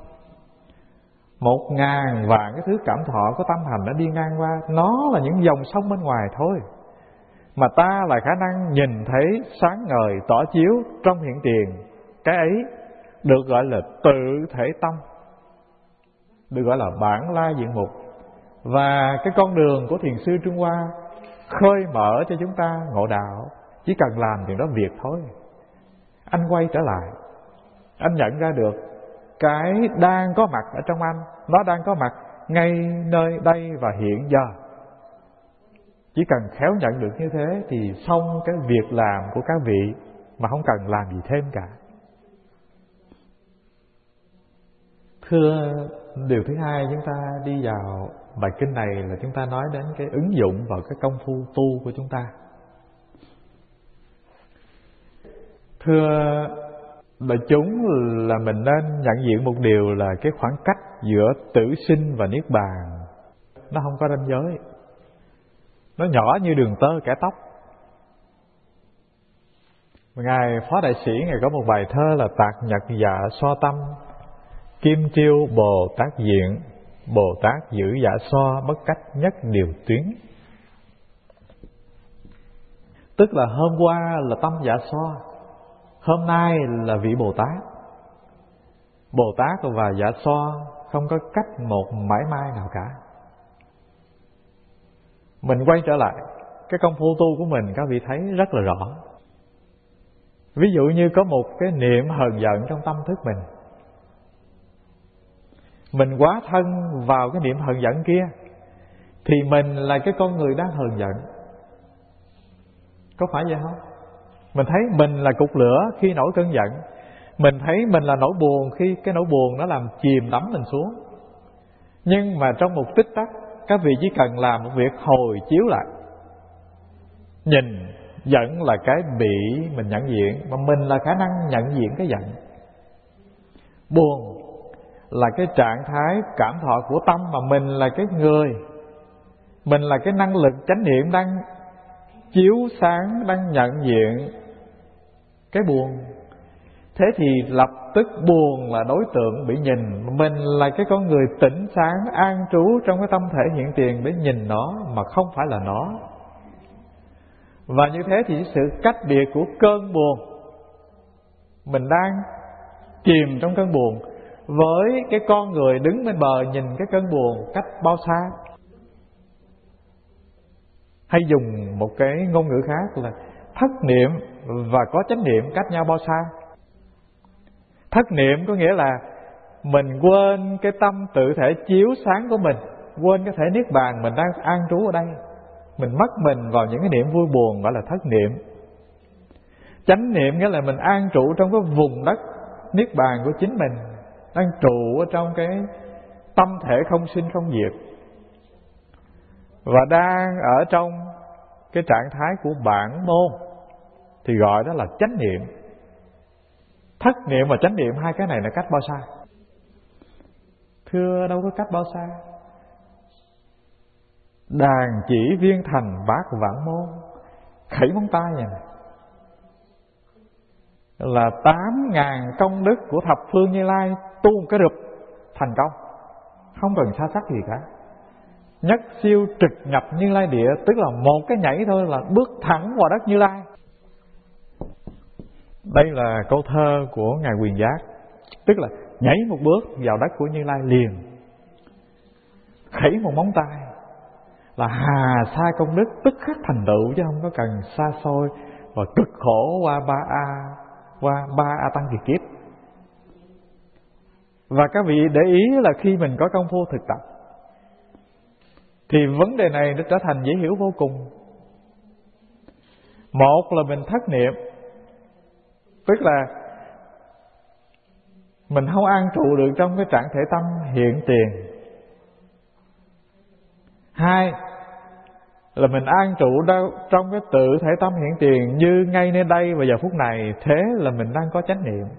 1000 vạn cái thứ cảm thọ của tâm hành nó đi ngang qua, nó là những dòng sông bên ngoài thôi. Mà ta là khả năng nhìn thấy sáng ngời tỏ chiếu trong hiện tiền. Cái ấy được gọi là tự thể tâm, được gọi là bản la diện mục. Và cái con đường của thiền sư Trung Hoa khơi mở cho chúng ta ngộ đạo, chỉ cần làm chuyện đó việc thôi. Anh quay trở lại, anh nhận ra được cái đang có mặt ở trong anh, nó đang có mặt ngay nơi đây và hiện giờ. Chỉ cần khéo nhận được như thế thì xong cái việc làm của các vị, mà không cần làm gì thêm cả. Thưa, điều thứ hai chúng ta đi vào bài kinh này là chúng ta nói đến cái ứng dụng vào cái công phu tu của chúng ta. Thưa đại chúng, là mình nên nhận diện một điều là cái khoảng cách giữa tử sinh và niết bàn nó không có ranh giới. Nó nhỏ như đường tơ kẻ tóc. Ngài Phó Đại Sĩ Ngài có một bài thơ là: tạc nhật dạ so tâm, kim triêu Bồ Tát diện, Bồ Tát giữ dạ so, bất cách nhất điều tuyến. Tức là hôm qua là tâm dạ so, hôm nay là vị Bồ Tát. Bồ Tát và dạ so không có cách một mãi mai nào cả. Mình quay trở lại cái công phu tu của mình, các vị thấy rất là rõ. Ví dụ như có một cái niệm hờn giận trong tâm thức mình quá thân vào cái niệm hờn giận kia, thì mình là cái con người đang hờn giận. Có phải vậy không? Mình thấy mình là cục lửa khi nổi cơn giận. Mình thấy mình là nỗi buồn khi cái nỗi buồn nó làm chìm đắm mình xuống. Nhưng mà trong một tích tắc, các vị chỉ cần làm một việc hồi chiếu lại. Nhìn, giận là cái bị mình nhận diện, mà mình là khả năng nhận diện cái giận. Buồn là cái trạng thái cảm thọ của tâm, mà mình là cái người, mình là cái năng lực chánh niệm đang chiếu sáng, đang nhận diện cái buồn. Thế thì lập tức buồn là đối tượng bị nhìn, mình là cái con người tỉnh sáng an trú trong cái tâm thể hiện tiền để nhìn nó mà không phải là nó. Và như thế thì sự cách biệt của cơn buồn, mình đang chìm trong cơn buồn, với cái con người đứng bên bờ nhìn cái cơn buồn cách bao xa. Hay dùng một cái ngôn ngữ khác là thất niệm và có chánh niệm cách nhau bao xa. Thất niệm có nghĩa là mình quên cái tâm tự thể chiếu sáng của mình, quên cái thể niết bàn mình đang an trú ở đây. Mình mất mình vào những cái niệm vui buồn, gọi là thất niệm. Chánh niệm nghĩa là mình an trụ trong cái vùng đất niết bàn của chính mình, đang trụ ở trong cái tâm thể không sinh không diệt, và đang ở trong cái trạng thái của bản môn, thì gọi đó là chánh niệm. Thất niệm và chánh niệm, hai cái này là cách bao xa? Thưa, đâu có cách bao xa. Đàn chỉ viên thành bát vạn môn, khẩy móng tay vậy này là 8.000 công đức của thập phương Như Lai tu một cái rụp thành công, không cần xa sắc gì cả. Nhất siêu trực nhập Như Lai địa, tức là một cái nhảy thôi là bước thẳng vào đất Như Lai. Đây là câu thơ của Ngài Quyền Giác, tức là nhảy một bước vào đất của Như Lai liền, khẩy một móng tay là hà sa công đức tức khắc thành tựu, chứ không có cần xa xôi và cực khổ qua ba a tăng kỳ kiếp. Và các vị để ý là khi mình có công phu thực tập thì vấn đề này nó trở thành dễ hiểu vô cùng. Một là mình thất niệm, tức là mình không an trụ được trong cái trạng thể tâm hiện tiền. Hai là mình an trụ trong cái tự thể tâm hiện tiền như ngay nơi đây và giờ phút này, thế là mình đang có chánh niệm.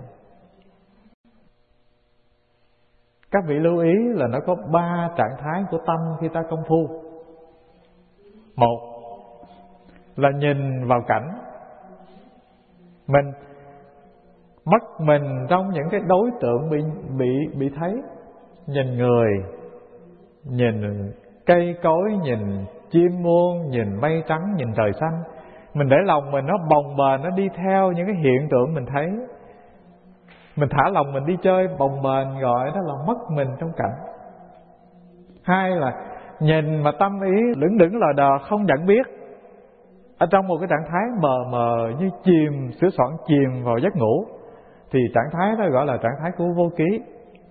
Các vị lưu ý là nó có 3 trạng thái của tâm khi ta công phu. Một là nhìn vào cảnh, mình mất mình trong những cái đối tượng bị thấy. Nhìn người, nhìn cây cối, nhìn chim muông, nhìn mây trắng, nhìn trời xanh. Mình để lòng mình nó bồng bềnh, nó đi theo những cái hiện tượng mình thấy. Mình thả lòng mình đi chơi bồng bềnh, gọi đó là mất mình trong cảnh. Hai là nhìn mà tâm ý lững đững lờ đờ, không nhận biết, ở trong một cái trạng thái mờ mờ như chìm, sửa soạn chìm vào giấc ngủ, thì trạng thái đó gọi là trạng thái của vô ký.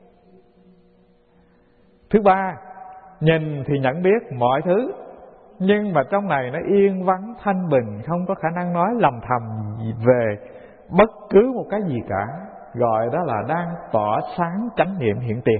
Thứ ba, nhìn thì nhận biết mọi thứ, nhưng mà trong này nó yên vắng thanh bình, không có khả năng nói lầm thầm về bất cứ một cái gì cả, gọi đó là đang tỏa sáng chánh niệm hiện tiền.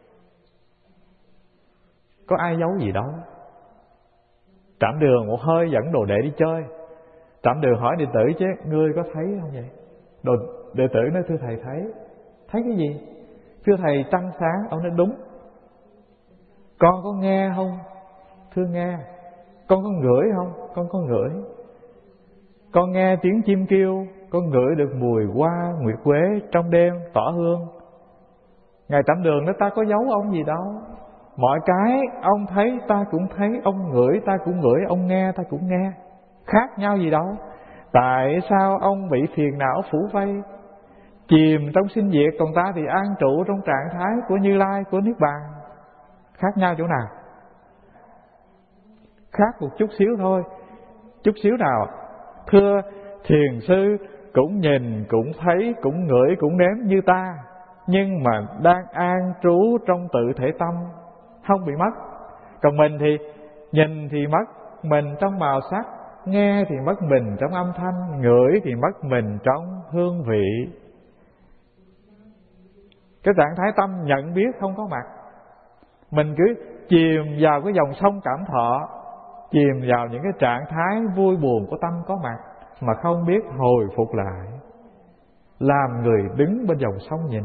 Có ai giấu gì đâu. Trạm Đường một hơi dẫn đồ đệ đi chơi, Trạm Đường hỏi đệ tử chứ ngươi có thấy không vậy? Đệ tử nói thưa thầy thấy. Thấy cái gì? Thưa thầy trăng sáng. Ông nói đúng. Con có nghe không? Thưa nghe. Con có ngửi không? Con có ngửi. Con nghe tiếng chim kêu, con ngửi được mùi hoa nguyệt quế trong đêm tỏa hương. Ngài Trạm Đường nói ta có giấu ông gì đâu. Mọi cái ông thấy ta cũng thấy, ông ngửi ta cũng ngửi, ông nghe ta cũng nghe. Khác nhau gì đâu. Tại sao ông bị phiền não phủ vây, chìm trong sinh diệt, còn ta thì an trụ trong trạng thái của Như Lai, của Niết Bàn? Khác nhau chỗ nào? Khác một chút xíu thôi. Chút xíu nào? Thưa, thiền sư cũng nhìn, cũng thấy, cũng ngửi, cũng nếm như ta, nhưng mà đang an trú trong tự thể tâm, không bị mất. Còn mình thì nhìn thì mất mình trong màu sắc, nghe thì mất mình trong âm thanh, ngửi thì mất mình trong hương vị. Cái trạng thái tâm nhận biết không có mặt. Mình cứ chìm vào cái dòng sông cảm thọ, chìm vào những cái trạng thái vui buồn của tâm có mặt, mà không biết hồi phục lại, làm người đứng bên dòng sông nhìn.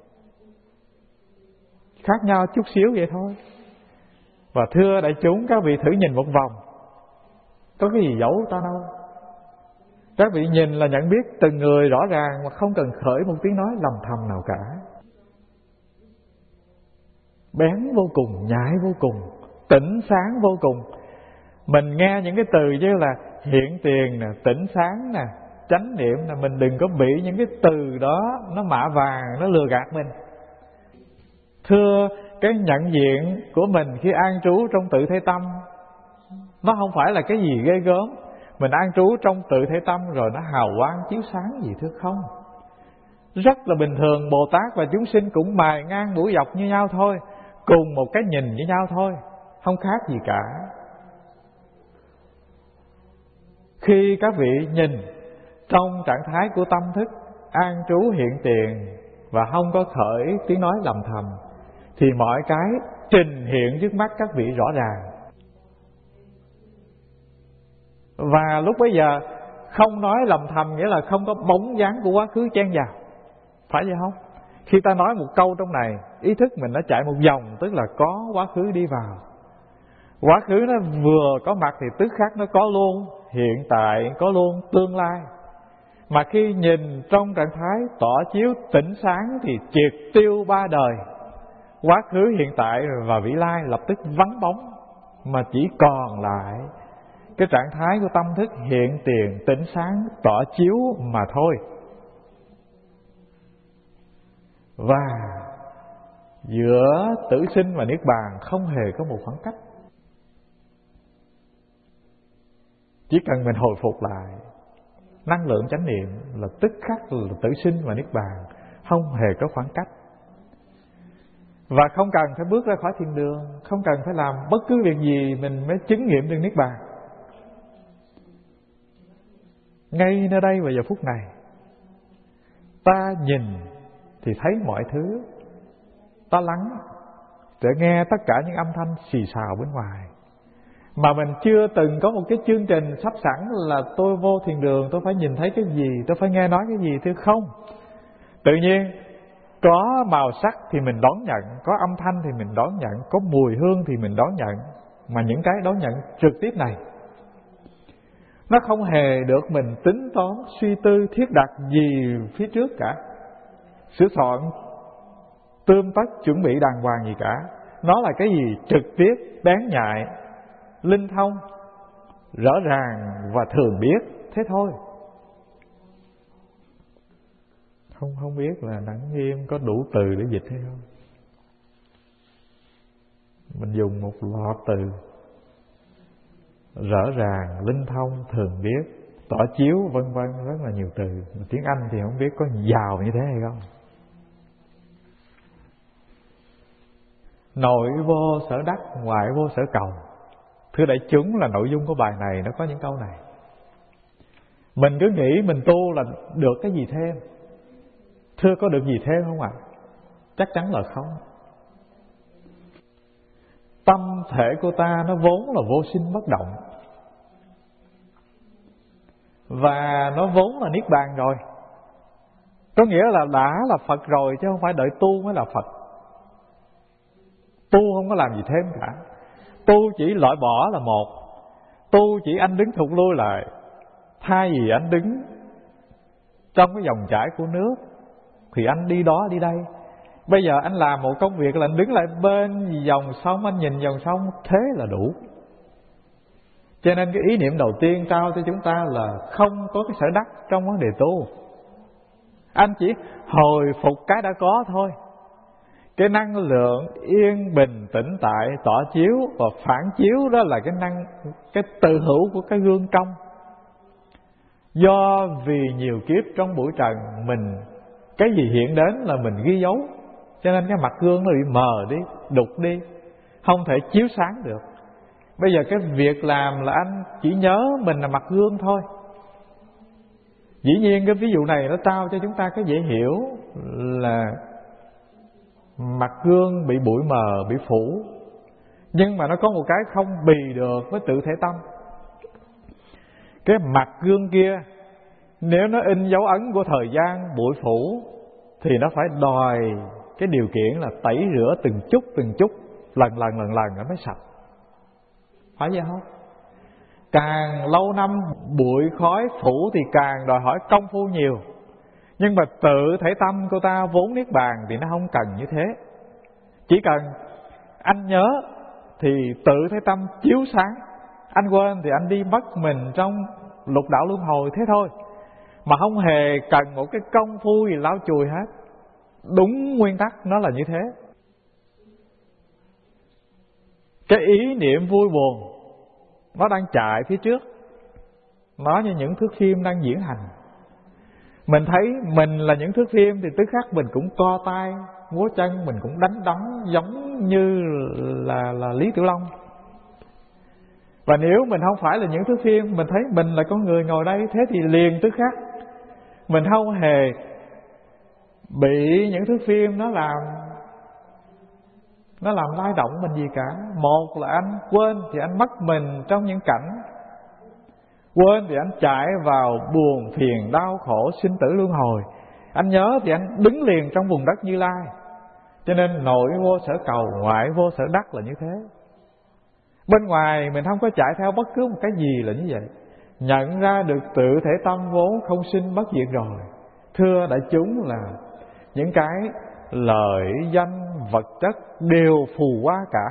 Khác nhau chút xíu vậy thôi. Và thưa đại chúng, các vị thử nhìn một vòng, có cái gì giấu ta đâu. Các vị nhìn là nhận biết từng người rõ ràng, mà không cần khởi một tiếng nói lầm thầm nào cả. Bén vô cùng, nhạy vô cùng, tỉnh sáng vô cùng. Mình nghe những cái từ như là hiện tiền nè, tỉnh sáng nè, chánh niệm nè, mình đừng có bị những cái từ đó nó mạ vàng, nó lừa gạt mình. Thưa, cái nhận diện của mình khi an trú trong tự thể tâm, nó không phải là cái gì ghê gớm. Mình an trú trong tự thể tâm rồi nó hào quang chiếu sáng gì, thưa không. Rất là bình thường. Bồ Tát và chúng sinh cũng mài ngang mũi dọc như nhau thôi, cùng một cái nhìn với nhau thôi, không khác gì cả. Khi các vị nhìn trong trạng thái của tâm thức an trú hiện tiền và không có khởi tiếng nói lầm thầm, thì mọi cái trình hiện trước mắt các vị rõ ràng. Và lúc bấy giờ không nói lầm thầm, nghĩa là không có bóng dáng của quá khứ chen vào. Phải vậy không? Khi ta nói một câu trong này, ý thức mình nó chạy một vòng, tức là có quá khứ đi vào. Quá khứ nó vừa có mặt thì tức khắc nó có luôn hiện tại, có luôn tương lai. Mà khi nhìn trong trạng thái tỏ chiếu tỉnh sáng thì triệt tiêu ba đời, quá khứ, hiện tại và vị lai lập tức vắng bóng, mà chỉ còn lại cái trạng thái của tâm thức hiện tiền tỉnh sáng tỏ chiếu mà thôi. Và giữa tử sinh và niết bàn không hề có một khoảng cách. Chỉ cần mình hồi phục lại năng lượng chánh niệm là tức khắc là tử sinh và niết bàn, không hề có khoảng cách. Và không cần phải bước ra khỏi thiên đường, không cần phải làm bất cứ việc gì mình mới chứng nghiệm được niết bàn. Ngay nơi đây và giờ phút này, ta nhìn thì thấy mọi thứ, ta lắng để nghe tất cả những âm thanh xì xào bên ngoài. Mà mình chưa từng có một cái chương trình sắp sẵn là tôi vô thiền đường tôi phải nhìn thấy cái gì, tôi phải nghe nói cái gì, thưa không. Tự nhiên có màu sắc thì mình đón nhận, có âm thanh thì mình đón nhận, có mùi hương thì mình đón nhận. Mà những cái đón nhận trực tiếp này nó không hề được mình tính toán, suy tư, thiết đặt gì phía trước cả, sửa soạn, tươm tất, chuẩn bị đàng hoàng gì cả. Nó là cái gì trực tiếp, bén nhạy, linh thông, rõ ràng và thường biết, thế thôi. Không biết là Đặng Nghiêm có đủ từ để dịch hay không. Mình dùng một loạt từ: rõ ràng, linh thông, thường biết, tỏ chiếu, vân vân, rất là nhiều từ. Mà tiếng Anh thì không biết có giàu như thế hay không. Nội vô sở đắc, ngoại vô sở cầu. Thưa đại chúng, là nội dung của bài này nó có những câu này. Mình cứ nghĩ mình tu là được cái gì thêm. Thưa có được gì thêm không ạ? Chắc chắn là không. Tâm thể của ta nó vốn là vô sinh bất động, và nó vốn là niết bàn rồi. Có nghĩa là đã là Phật rồi, chứ không phải đợi tu mới là Phật. Tu không có làm gì thêm cả. Tu chỉ loại bỏ là một. Tu chỉ anh đứng thụt lui lại. Thay vì anh đứng trong cái dòng chảy của nước thì anh đi đó đi đây. Bây giờ anh làm một công việc là anh đứng lại bên dòng sông, anh nhìn dòng sông, thế là đủ. Cho nên cái ý niệm đầu tiên trao cho chúng ta là không có cái sở đắc trong vấn đề tu. Anh chỉ hồi phục cái đã có thôi. Cái năng lượng yên bình tĩnh tại tỏ chiếu và phản chiếu, đó là cái tự hữu của cái gương trong. Do vì nhiều kiếp trong buổi trần mình, cái gì hiện đến là mình ghi dấu, cho nên cái mặt gương nó bị mờ đi, đục đi, không thể chiếu sáng được. Bây giờ cái việc làm là anh chỉ nhớ mình là mặt gương thôi. Dĩ nhiên cái ví dụ này nó trao cho chúng ta cái dễ hiểu là mặt gương bị bụi mờ, bị phủ. Nhưng mà nó có một cái không bì được với tự thể tâm. Cái mặt gương kia nếu nó in dấu ấn của thời gian, bụi phủ, thì nó phải đòi cái điều kiện là tẩy rửa từng chút, lần nó mới sạch. Phải vậy không? Càng lâu năm bụi khói phủ thì càng đòi hỏi công phu nhiều. Nhưng mà tự thể tâm của ta vốn niết bàn thì nó không cần như thế. Chỉ cần anh nhớ thì tự thể tâm chiếu sáng. Anh quên thì anh đi mất mình trong lục đạo luân hồi, thế thôi. Mà không hề cần một cái công phu gì lau chùi hết. Đúng nguyên tắc nó là như thế. Cái ý niệm vui buồn nó đang chạy phía trước, nó như những thước phim đang diễn hành. Mình thấy mình là những thước phim thì tức khắc mình cũng co tay múa chân, mình cũng đánh đấm giống như là Lý Tiểu Long. Và nếu mình không phải là những thước phim, mình thấy mình là con người ngồi đây, thế thì liền tức khắc mình không hề bị những thước phim nó làm nó làm lay động mình gì cả. Một là anh quên thì anh mất mình trong những cảnh, quên thì anh chạy vào buồn phiền đau khổ sinh tử luân hồi. Anh nhớ thì anh đứng liền trong vùng đất Như Lai. Cho nên nội vô sở cầu, ngoại vô sở đắc là như thế. Bên ngoài mình không có chạy theo bất cứ một cái gì là như vậy. Nhận ra được tự thể tâm vốn không sinh bất diệt rồi. Thưa đại chúng là những cái lợi danh vật chất đều phù qua cả,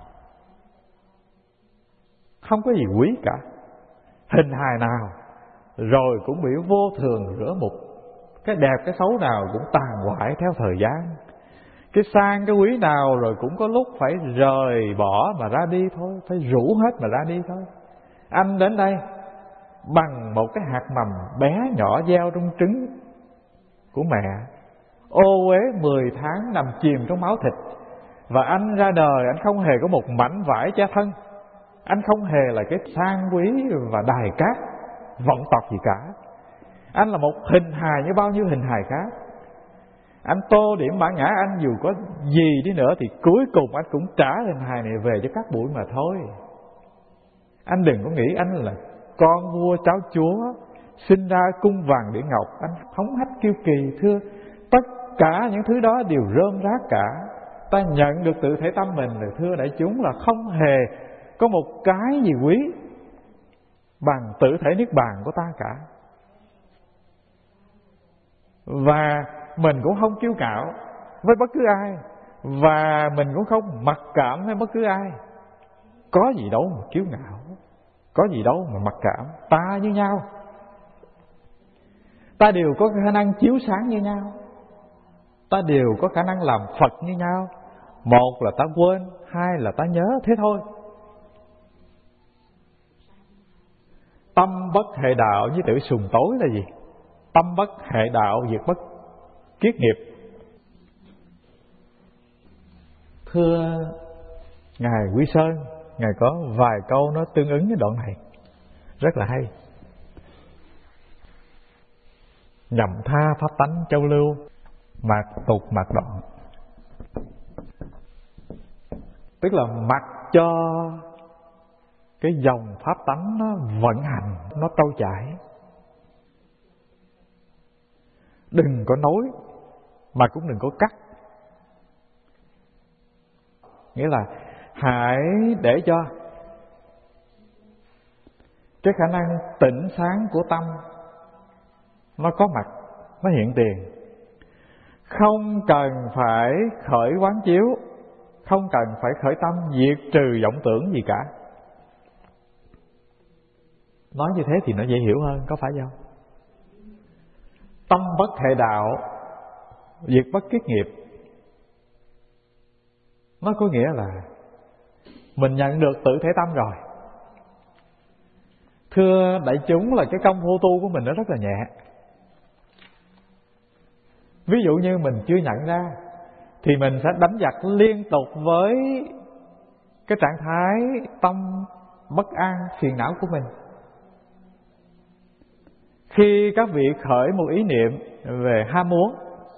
không có gì quý cả. Hình hài nào rồi cũng bị vô thường rửa mục. Cái đẹp cái xấu nào cũng tàn hoại theo thời gian. Cái sang cái quý nào rồi cũng có lúc phải rời bỏ mà ra đi thôi, phải rũ hết mà ra đi thôi. Anh đến đây bằng một cái hạt mầm bé nhỏ gieo trong trứng của mẹ, ô uế 10 tháng nằm chìm trong máu thịt. Và anh ra đời anh không hề có một mảnh vải che thân, anh không hề là cái sang quý và đài cát vọng tộc gì cả. Anh là một hình hài như bao nhiêu hình hài khác. Anh tô điểm bản ngã anh dù có gì đi nữa thì cuối cùng anh cũng trả hình hài này về cho các bụi mà thôi. Anh đừng có nghĩ anh là con vua cháu chúa sinh ra cung vàng địa ngọc, anh hống hách kiêu kỳ. Thưa, tất cả những thứ đó đều rơm rác cả. Ta nhận được tự thể tâm mình rồi, thưa đại chúng, là không hề có một cái gì quý bằng tự thể niết bàn của ta cả. Và mình cũng không kiêu cạo với bất cứ ai, và mình cũng không mặc cảm với bất cứ ai. Có gì đâu mà kiêu ngạo, có gì đâu mà mặc cảm. Ta như nhau, ta đều có khả năng chiếu sáng như nhau, ta đều có khả năng làm Phật như nhau. Một là ta quên, hai là ta nhớ, thế thôi. Tâm bất hệ đạo với tử sùng tối là gì? Tâm bất hệ đạo diệt bất kiết nghiệp. Thưa Ngài Quý Sơn, Ngài có vài câu nó tương ứng với đoạn này rất là hay. Nhậm tha pháp tánh châu lưu, mạt tục mạt đoạn. Tức là mặc cho cái dòng pháp tánh nó vận hành, nó trôi chảy. Đừng có nối mà cũng đừng có cắt. Nghĩa là hãy để cho cái khả năng tỉnh sáng của tâm nó có mặt, nó hiện tiền. Không cần phải khởi quán chiếu, không cần phải khởi tâm diệt trừ vọng tưởng gì cả. Nói như thế thì nó dễ hiểu hơn, có phải không? Tâm bất hệ đạo, diệt bất kiết nghiệp. Nó có nghĩa là mình nhận được tự thể tâm rồi. Thưa đại chúng, là cái công phu tu của mình nó rất là nhẹ. Ví dụ như mình chưa nhận ra thì mình sẽ đánh giặc liên tục với cái trạng thái tâm bất an, phiền não của mình. Khi các vị khởi một ý niệm về ham muốn,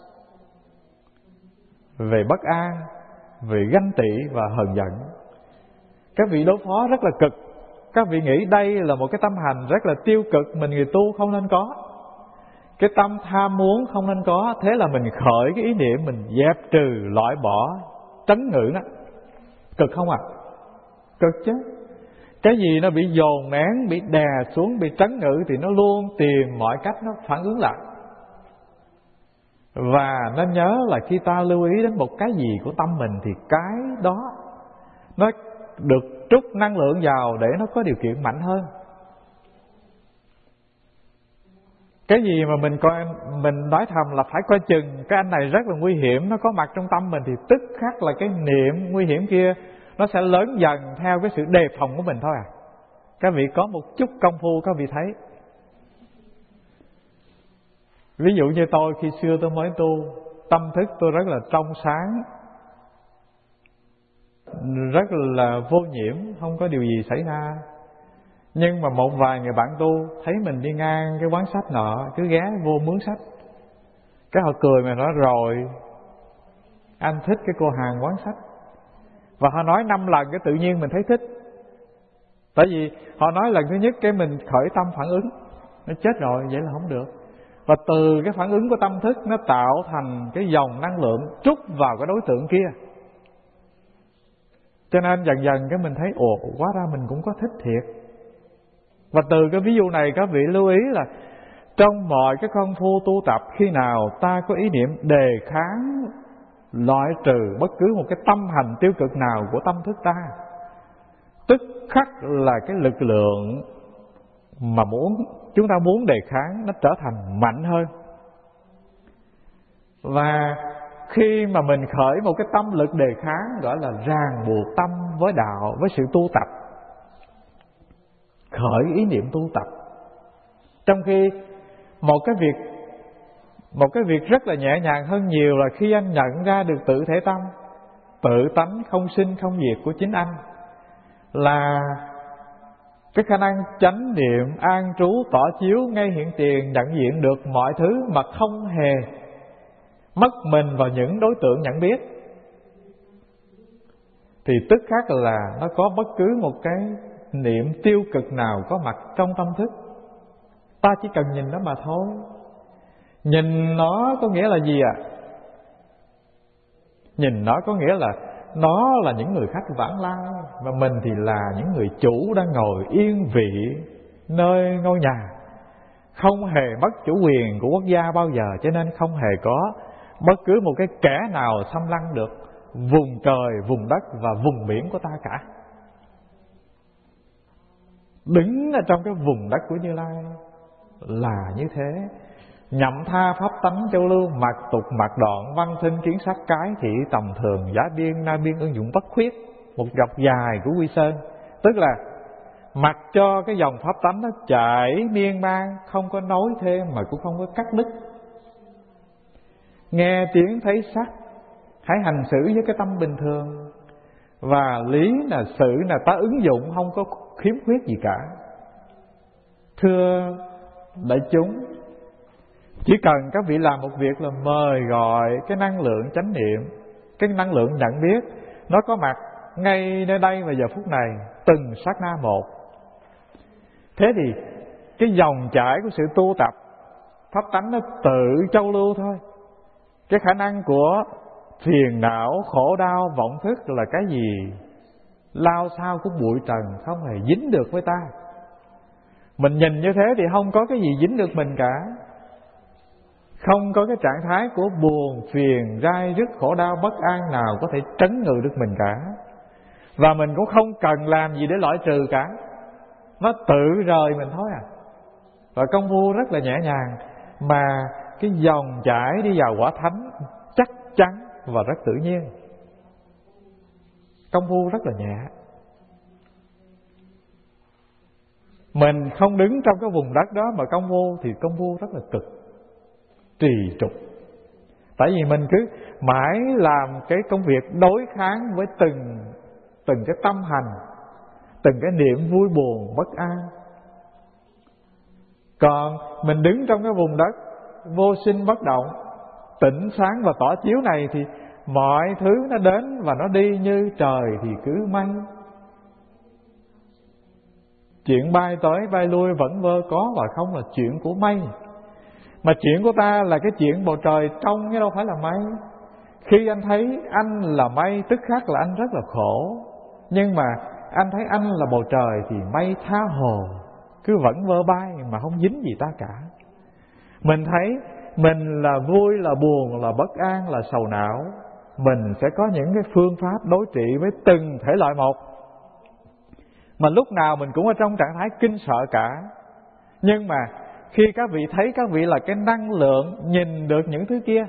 về bất an, về ganh tị và hờn giận, các vị đối phó rất là cực. Các vị nghĩ đây là một cái tâm hành rất là tiêu cực, mình người tu không nên có. Cái tâm tham muốn không nên có. Thế là mình khởi cái ý niệm, mình dẹp trừ, loại bỏ, trấn ngự nó. Cực không à? Cực chứ. Cái gì nó bị dồn nén, bị đè xuống, bị trấn ngự thì nó luôn tìm mọi cách nó phản ứng lại. Và nên nhớ là khi ta lưu ý đến một cái gì của tâm mình thì cái đó nó được trút năng lượng vào để nó có điều kiện mạnh hơn. Cái gì mà mình nói thầm là phải coi chừng, cái anh này rất là nguy hiểm, nó có mặt trong tâm mình, thì tức khắc là cái niệm nguy hiểm kia nó sẽ lớn dần theo cái sự đề phòng của mình thôi à. Các vị có một chút công phu các vị thấy. Ví dụ như tôi, khi xưa tôi mới tu, tâm thức tôi rất là trong sáng, rất là vô nhiễm, không có điều gì xảy ra. Nhưng mà một vài người bạn tu thấy mình đi ngang cái quán sách nọ, cứ ghé vô mướn sách, cái họ cười mà nói rồi anh thích cái cô hàng quán sách. Và họ nói 5 lần cái tự nhiên mình thấy thích. Tại vì họ nói lần thứ nhất cái mình khởi tâm phản ứng, nó chết rồi, vậy là không được. Và từ cái phản ứng của tâm thức nó tạo thành cái dòng năng lượng trút vào cái đối tượng kia. Cho nên dần dần cái mình thấy hóa ra mình cũng có thích thiệt. Và từ cái ví dụ này các vị lưu ý là trong mọi cái công phu tu tập, khi nào ta có ý niệm đề kháng, loại trừ bất cứ một cái tâm hành tiêu cực nào của tâm thức ta, tức khắc là cái lực lượng mà chúng ta muốn đề kháng nó trở thành mạnh hơn. Và khi mà mình khởi một cái tâm lực đề kháng, gọi là ràng buộc tâm với đạo, với sự tu tập, khởi ý niệm tu tập. Trong khi một cái việc rất là nhẹ nhàng hơn nhiều là khi anh nhận ra được tự thể tâm, tự tánh không sinh không diệt của chính anh, là cái khả năng chánh niệm an trú tỏ chiếu ngay hiện tiền, nhận diện được mọi thứ mà không hề mất mình vào những đối tượng nhận biết, thì tức khắc là nó có bất cứ một cái niệm tiêu cực nào có mặt trong tâm thức, ta chỉ cần nhìn nó mà thôi. Nhìn nó có nghĩa là gì ạ? Nhìn nó có nghĩa là nó là những người khách vãng lai, và mình thì là những người chủ đang ngồi yên vị nơi ngôi nhà, không hề mất chủ quyền của quốc gia bao giờ, cho nên không hề có bất cứ một cái kẻ nào xâm lăng được vùng trời, vùng đất và vùng biển của ta cả. Đứng ở trong cái vùng đất của Như Lai là như thế. Nhậm tha pháp tánh châu lưu, mạt tục mạt đoạn, văn sinh kiến sắc cái thị tầm thường, giả biên na biên ứng dụng bất khuyết. Một dọc dài của Quy Sơn, tức là mặc cho cái dòng pháp tánh nó chảy miên man, không có nối thêm mà cũng không có cắt đứt. Nghe tiếng thấy sắc, hãy hành xử với cái tâm bình thường, và lý là sự là ta ứng dụng không có khiếm khuyết gì cả. Thưa đại chúng, chỉ cần các vị làm một việc là mời gọi cái năng lượng chánh niệm, cái năng lượng nhận biết, nó có mặt ngay nơi đây và giờ phút này, từng sát na một. Thế thì cái dòng chảy của sự tu tập pháp tánh nó tự châu lưu thôi. Cái khả năng của phiền não, khổ đau, vọng thức là cái gì? Lao sao của bụi trần, không hề dính được với ta. Mình nhìn như thế thì không có cái gì dính được mình cả. Không có cái trạng thái của buồn, phiền, rai rứt, khổ đau, bất an nào có thể trấn ngự được mình cả. Và mình cũng không cần làm gì để loại trừ cả. Nó tự rời mình thôi à. Và công phu rất là nhẹ nhàng, mà cái dòng chảy đi vào quả thánh chắc chắn và rất tự nhiên. Công phu rất là nhẹ. Mình không đứng trong cái vùng đất đó mà công phu thì công phu rất là cực, trì trục. Tại vì mình cứ mãi làm cái công việc đối kháng với từng cái tâm hành, từng cái niệm vui buồn bất an. Còn mình đứng trong cái vùng đất vô sinh bất động, tĩnh sáng và tỏ chiếu này thì mọi thứ nó đến và nó đi như trời thì cứ mây. Chuyện bay tới bay lui vẫn vơ có và không là chuyện của mây. Mà chuyện của ta là cái chuyện bầu trời trong chứ đâu phải là mây. Khi anh thấy anh là mây, tức khắc là anh rất là khổ. Nhưng mà anh thấy anh là bầu trời thì mây tha hồ, cứ vẫn vơ bay mà không dính gì ta cả. Mình thấy mình là vui, là buồn, là bất an, là sầu não, mình sẽ có những cái phương pháp đối trị với từng thể loại một. Mà lúc nào mình cũng ở trong trạng thái kinh sợ cả. Nhưng mà khi các vị thấy các vị là cái năng lượng nhìn được những thứ kia,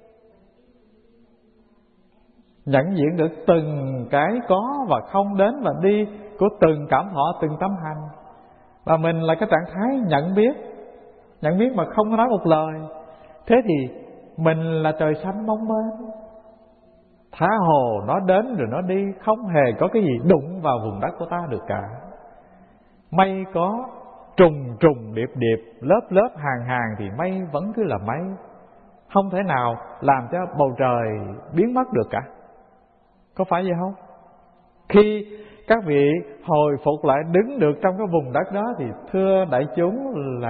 nhận diện được từng cái có và không đến và đi của từng cảm thọ, từng tâm hành. Và mình là cái trạng thái nhận biết mà không có nói một lời. Thế thì mình là trời xanh bóng bên, tha hồ nó đến rồi nó đi, không hề có cái gì đụng vào vùng đất của ta được cả. Mây có trùng trùng điệp điệp, lớp lớp hàng hàng thì mây vẫn cứ là mây, không thể nào làm cho bầu trời biến mất được cả. Có phải vậy không? Khi các vị hồi phục lại đứng được trong cái vùng đất đó thì thưa đại chúng là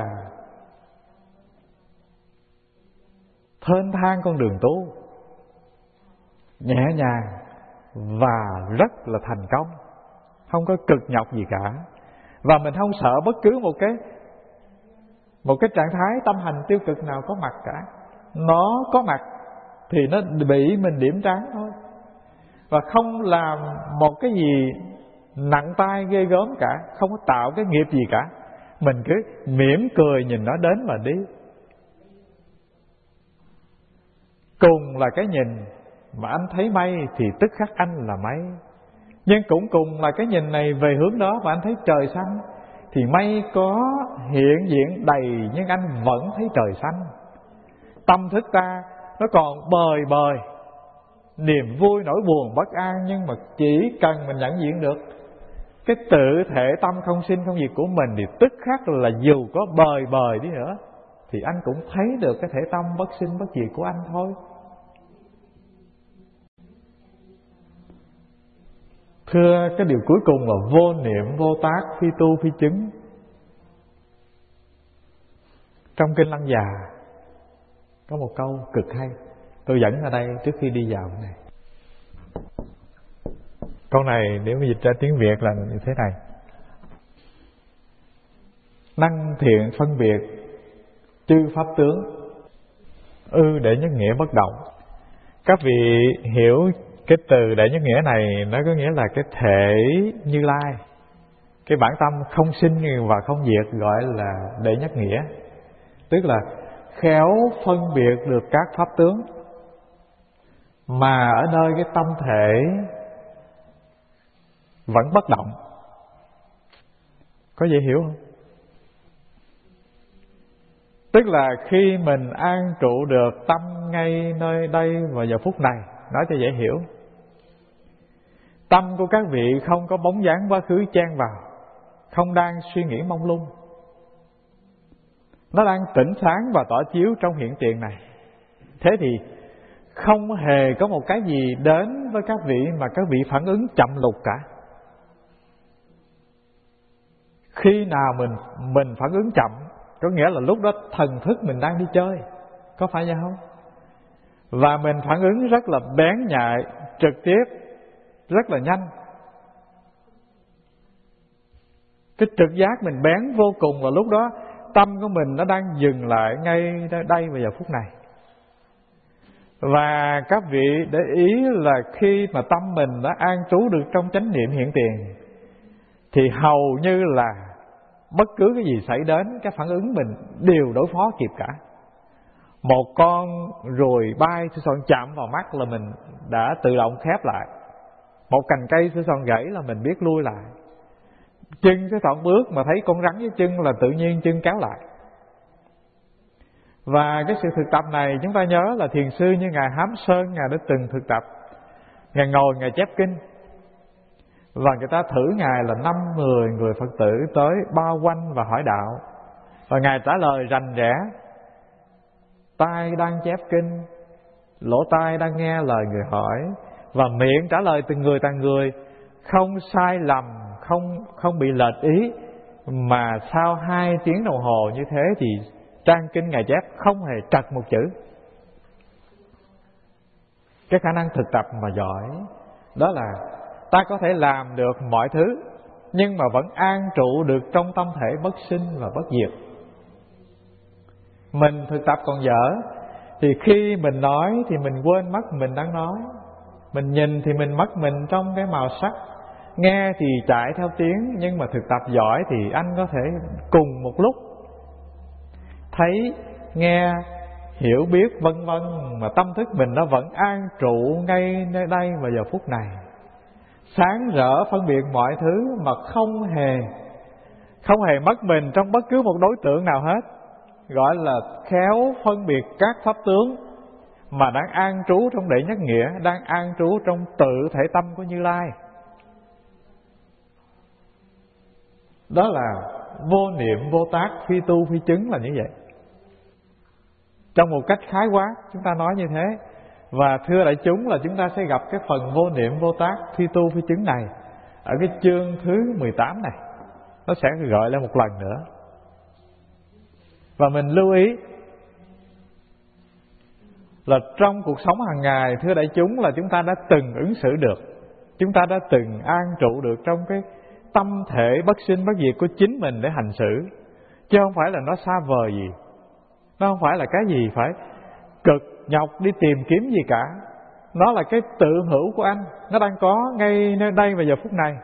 thênh thang con đường tu, nhẹ nhàng và rất là thành công, không có cực nhọc gì cả. Và mình không sợ bất cứ một cái trạng thái tâm hành tiêu cực nào có mặt cả. Nó có mặt thì nó bị mình điểm trắng thôi, và không làm một cái gì nặng tai ghê gớm cả, không có tạo cái nghiệp gì cả. Mình cứ mỉm cười nhìn nó đến mà đi. Cùng là cái nhìn mà anh thấy mây thì tức khắc anh là mây. Nhưng cũng cùng là cái nhìn này về hướng đó mà anh thấy trời xanh, thì mây có hiện diện đầy nhưng anh vẫn thấy trời xanh. Tâm thức ta nó còn bời bời, niềm vui nỗi buồn bất an, nhưng mà chỉ cần mình nhận diện được cái tự thể tâm không sinh không diệt của mình, thì tức khắc là dù có bời bời đi nữa thì anh cũng thấy được cái thể tâm bất sinh bất diệt của anh thôi. Thưa, cái điều cuối cùng là vô niệm vô tác, phi tu phi chứng. Trong Kinh Lăng Già có một câu cực hay, tôi dẫn ra đây trước khi đi vào này. Câu này nếu dịch ra tiếng Việt là như thế này: năng thiện phân biệt chư pháp tướng, ư để nhất nghĩa bất động. Các vị hiểu cái từ đệ nhất nghĩa này, nó có nghĩa là cái thể Như Lai, cái bản tâm không sinh và không diệt, gọi là đệ nhất nghĩa. Tức là khéo phân biệt được các pháp tướng, mà ở nơi cái tâm thể vẫn bất động. Có dễ hiểu không? Tức là khi mình an trụ được tâm ngay nơi đây và giờ phút này, nói cho dễ hiểu, tâm của các vị không có bóng dáng quá khứ chen vào, không đang suy nghĩ mông lung. Nó đang tỉnh sáng và tỏ chiếu trong hiện tiền này. Thế thì không hề có một cái gì đến với các vị mà các vị phản ứng chậm lục cả. Khi nào mình phản ứng chậm, có nghĩa là lúc đó thần thức mình đang đi chơi, có phải vậy không? Và mình phản ứng rất là bén nhạy, trực tiếp, rất là nhanh. Cái trực giác mình bén vô cùng, và lúc đó tâm của mình nó đang dừng lại ngay đây và giờ phút này. Và các vị để ý là khi mà tâm mình đã an trú được trong chánh niệm hiện tiền, thì hầu như là bất cứ cái gì xảy đến, cái phản ứng mình đều đối phó kịp cả. Một con ruồi bay sơ soạn chạm vào mắt là mình đã tự động khép lại. Một cành cây sơ soạn gãy là mình biết lui lại. Chân sơ soạn bước mà thấy con rắn với chân là tự nhiên chân kéo lại. Và cái sự thực tập này chúng ta nhớ là thiền sư như Ngài Hám Sơn, Ngài đã từng thực tập. Ngài ngồi, Ngài chép kinh, và người ta thử Ngài là 5-10 người Phật tử tới bao quanh và hỏi đạo. Và Ngài trả lời rành rẽ, tai đang chép kinh, lỗ tai đang nghe lời người hỏi, và miệng trả lời từng người, không sai lầm, không bị lệch ý. Mà sau 2 tiếng đồng hồ như thế thì trang kinh Ngài chép không hề trật một chữ. Cái khả năng thực tập mà giỏi đó là ta có thể làm được mọi thứ, nhưng mà vẫn an trụ được trong tâm thể bất sinh và bất diệt. Mình thực tập còn dở, thì khi mình nói thì mình quên mất mình đang nói. Mình nhìn thì mình mất mình trong cái màu sắc. Nghe thì chạy theo tiếng, nhưng mà thực tập giỏi thì anh có thể cùng một lúc thấy, nghe, hiểu biết vân vân, mà tâm thức mình nó vẫn an trụ ngay nơi đây và giờ phút này, sáng rỡ phân biệt mọi thứ mà không hề mất mình trong bất cứ một đối tượng nào hết. Gọi là khéo phân biệt các pháp tướng, mà đang an trú trong đệ nhất nghĩa, đang an trú trong tự thể tâm của Như Lai. Đó là vô niệm vô tác, phi tu phi chứng, là như vậy. Trong một cách khái quát chúng ta nói như thế. Và thưa đại chúng là chúng ta sẽ gặp cái phần vô niệm vô tác, phi tu phi chứng này ở cái chương thứ 18 này, nó sẽ gợi lên một lần nữa. Và mình lưu ý là trong cuộc sống hàng ngày, thưa đại chúng, là chúng ta đã từng ứng xử được, chúng ta đã từng an trụ được trong cái tâm thể bất sinh bất diệt của chính mình để hành xử, chứ không phải là nó xa vời gì. Nó không phải là cái gì phải cực nhọc đi tìm kiếm gì cả. Nó là cái tự hữu của anh, nó đang có ngay nơi đây và giờ phút này.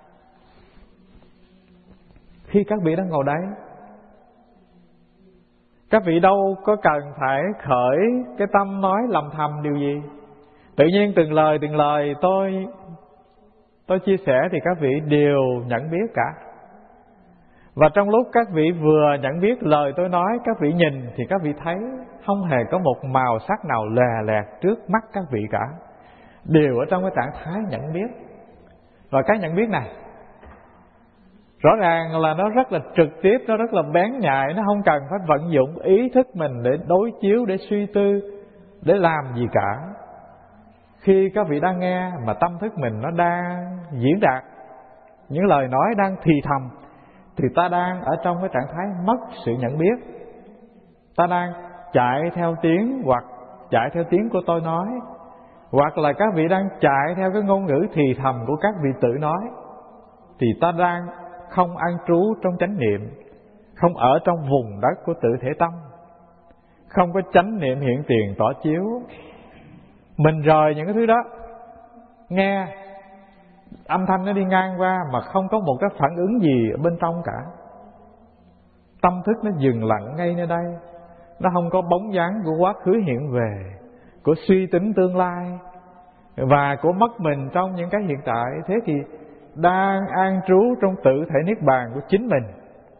Khi các vị đang ngồi đấy, các vị đâu có cần phải khởi cái tâm nói lầm thầm điều gì. Tự nhiên từng lời tôi chia sẻ thì các vị đều nhận biết cả. Và trong lúc các vị vừa nhận biết lời tôi nói, các vị nhìn thì các vị thấy không hề có một màu sắc nào lè lẹt trước mắt các vị cả, đều ở trong cái trạng thái nhận biết. Và cái nhận biết này rõ ràng là nó rất là trực tiếp, nó rất là bén nhạy, nó không cần phải vận dụng ý thức mình để đối chiếu, để suy tư, để làm gì cả. Khi các vị đang nghe mà tâm thức mình nó đang diễn đạt những lời nói đang thì thầm, thì ta đang ở trong cái trạng thái mất sự nhận biết. Ta đang chạy theo tiếng, hoặc chạy theo tiếng của tôi nói, hoặc là các vị đang chạy theo cái ngôn ngữ thì thầm của các vị tự nói, thì ta đang không an trú trong chánh niệm, không ở trong vùng đất của tự thể tâm, không có chánh niệm hiện tiền tỏ chiếu. Mình rời những cái thứ đó, nghe âm thanh nó đi ngang qua mà không có một cái phản ứng gì ở bên trong cả. Tâm thức nó dừng lặng ngay nơi đây, nó không có bóng dáng của quá khứ hiện về, của suy tính tương lai, và của mất mình trong những cái hiện tại. Thế thì đang an trú trong tự thể niết bàn của chính mình.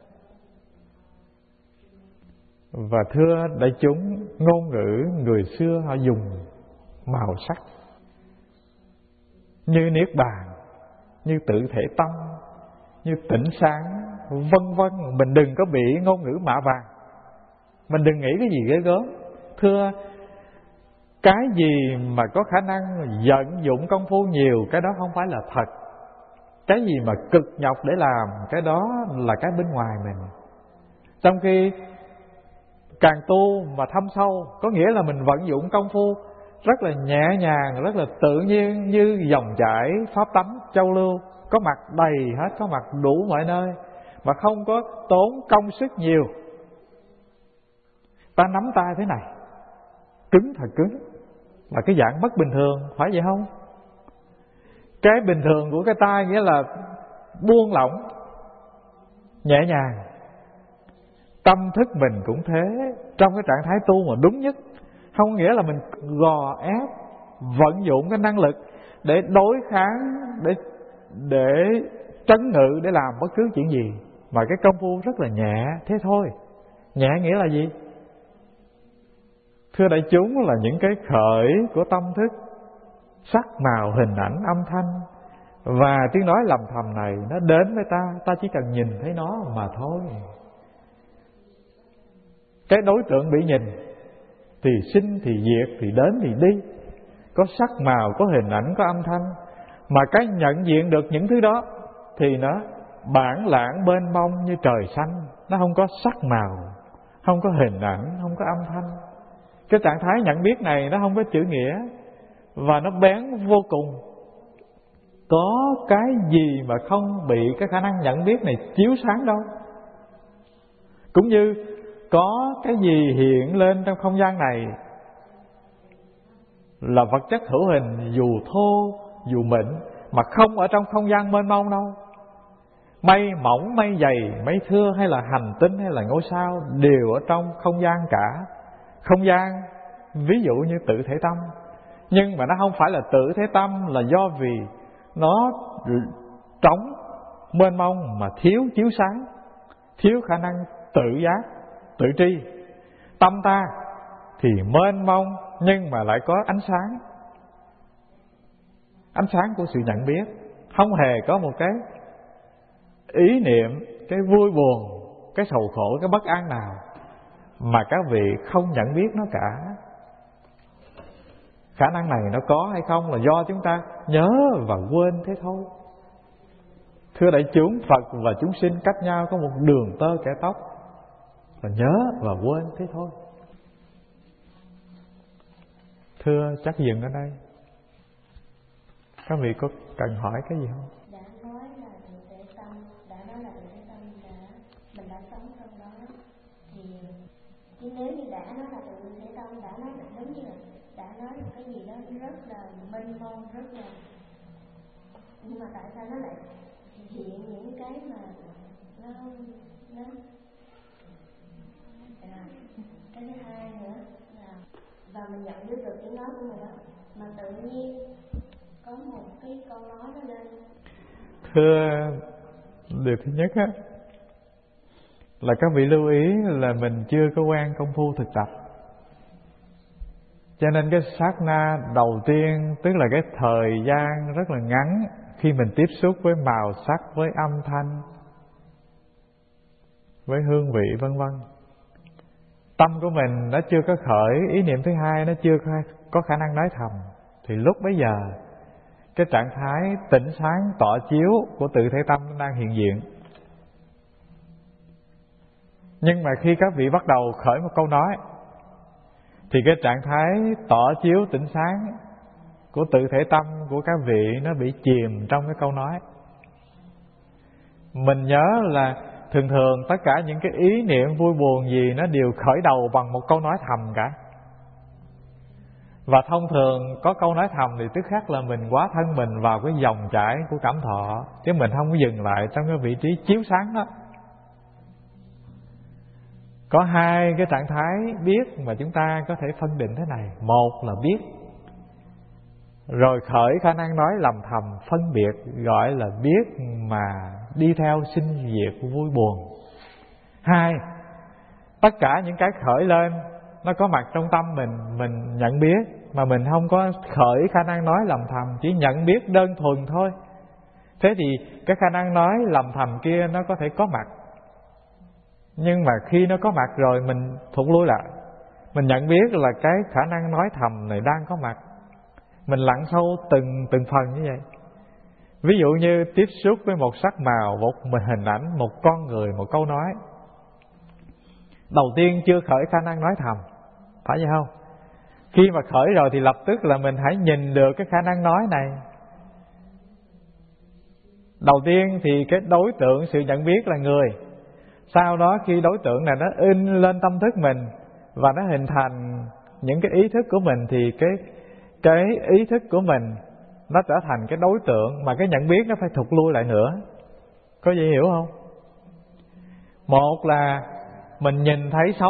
Và thưa đại chúng, ngôn ngữ người xưa họ dùng màu sắc như niết bàn, như tự thể tâm, như tĩnh sáng, vân vân. Mình đừng có bị ngôn ngữ mạ vàng, mình đừng nghĩ cái gì ghê gớm. Thưa, cái gì mà có khả năng vận dụng công phu nhiều, cái đó không phải là thật. Cái gì mà cực nhọc để làm, cái đó là cái bên ngoài mình. Trong khi càng tu mà thâm sâu, có nghĩa là mình vận dụng công phu rất là nhẹ nhàng, rất là tự nhiên, như dòng chảy pháp tánh châu lưu, có mặt đầy hết, có mặt đủ mọi nơi, mà không có tốn công sức nhiều. Ta nắm tay thế này, cứng thật cứng, là cái dạng bất bình thường, phải vậy không? Cái bình thường của cái tay nghĩa là buông lỏng, nhẹ nhàng. Tâm thức mình cũng thế, trong cái trạng thái tu mà đúng nhất, không nghĩa là mình gò ép, vận dụng cái năng lực để đối kháng, để trấn ngự, để làm bất cứ chuyện gì, mà cái công phu rất là nhẹ, thế thôi. Nhẹ nghĩa là gì? Thưa đại chúng, là những cái khởi của tâm thức, sắc màu hình ảnh âm thanh và tiếng nói lầm thầm này, nó đến với ta, ta chỉ cần nhìn thấy nó mà thôi. Cái đối tượng bị nhìn thì sinh thì diệt, thì đến thì đi, có sắc màu, có hình ảnh, có âm thanh. Mà cái nhận diện được những thứ đó thì nó bản lãng mênh mông như trời xanh, nó không có sắc màu, không có hình ảnh, không có âm thanh. Cái trạng thái nhận biết này nó không có chữ nghĩa, và nó bén vô cùng. Có cái gì mà không bị cái khả năng nhận biết này chiếu sáng đâu. Cũng như có cái gì hiện lên trong không gian này là vật chất hữu hình, dù thô dù mịn, mà không ở trong không gian mênh mông đâu. Mây mỏng, mây dày, mây thưa, hay là hành tinh, hay là ngôi sao, đều ở trong không gian cả. Không gian ví dụ như tự thể tâm, nhưng mà nó không phải là tự thể tâm, là do vì nó trống mênh mông mà thiếu chiếu sáng, thiếu khả năng tự giác, tự tri. Tâm ta thì mênh mông nhưng mà lại có ánh sáng, ánh sáng của sự nhận biết, không hề có một cái ý niệm, cái vui buồn, cái sầu khổ, cái bất an nào mà các vị không nhận biết nó cả. Khả năng này nó có hay không là do chúng ta nhớ và quên thế thôi. Thưa đại chúng, Phật và chúng sinh cách nhau có một đường tơ kẻ tóc, và nhớ và quên thế thôi. Thưa, chắc dừng ở đây. Các vị có cần hỏi cái gì không? Đã nói là Thượng Thể Tâm, mình đã sống trong đó, thì chứ nếu như đã nói là Thượng Thể Tâm, đã nói là giống như là đã nói một cái gì đó rất là mênh mông, rất là, nhưng mà tại sao nó lại hiện những cái mà nó cái thứ hai nữa là, và mình nhận biết được tiếng nói của người đó, mà tự nhiên có một cái câu nói đó lên. Thưa, điều thứ nhất á, là các vị lưu ý là mình chưa có quen công phu thực tập, cho nên cái sát na đầu tiên, tức là cái thời gian rất là ngắn khi mình tiếp xúc với màu sắc, với âm thanh, với hương vị vân vân, tâm của mình nó chưa có khởi ý niệm thứ hai, nó chưa có khả năng nói thầm, thì lúc bấy giờ cái trạng thái tỉnh sáng tỏ chiếu của tự thể tâm đang hiện diện. Nhưng mà khi các vị bắt đầu khởi một câu nói, thì cái trạng thái tỏ chiếu tỉnh sáng của tự thể tâm của các vị nó bị chìm trong cái câu nói. Mình nhớ là thường thường tất cả những cái ý niệm vui buồn gì nó đều khởi đầu bằng một câu nói thầm cả. Và thông thường có câu nói thầm thì tức khắc là mình quá thân mình vào cái dòng chảy của cảm thọ, chứ mình không có dừng lại trong cái vị trí chiếu sáng đó. Có hai cái trạng thái biết mà chúng ta có thể phân định thế này. Một là biết, rồi khởi khả năng nói lầm thầm phân biệt, gọi là biết mà đi theo sinh diệt vui buồn. Hai, tất cả những cái khởi lên nó có mặt trong tâm mình nhận biết, mà mình không có khởi khả năng nói lầm thầm, chỉ nhận biết đơn thuần thôi. Thế thì cái khả năng nói lầm thầm kia nó có thể có mặt, nhưng mà khi nó có mặt rồi mình thụt lui lại, mình nhận biết là cái khả năng nói thầm này đang có mặt. Mình lặn sâu từng phần như vậy. Ví dụ như tiếp xúc với một sắc màu, một hình ảnh, một con người, một câu nói, đầu tiên chưa khởi khả năng nói thầm, phải vậy không? Khi mà khởi rồi thì lập tức là mình hãy nhìn được cái khả năng nói này. Đầu tiên thì cái đối tượng sự nhận biết là người. Sau đó khi đối tượng này nó in lên tâm thức mình và nó hình thành những cái ý thức của mình, thì cái ý thức của mình nó trở thành cái đối tượng, mà cái nhận biết nó phải thụt lui lại nữa. Có dễ hiểu không? Một là mình nhìn thấy sống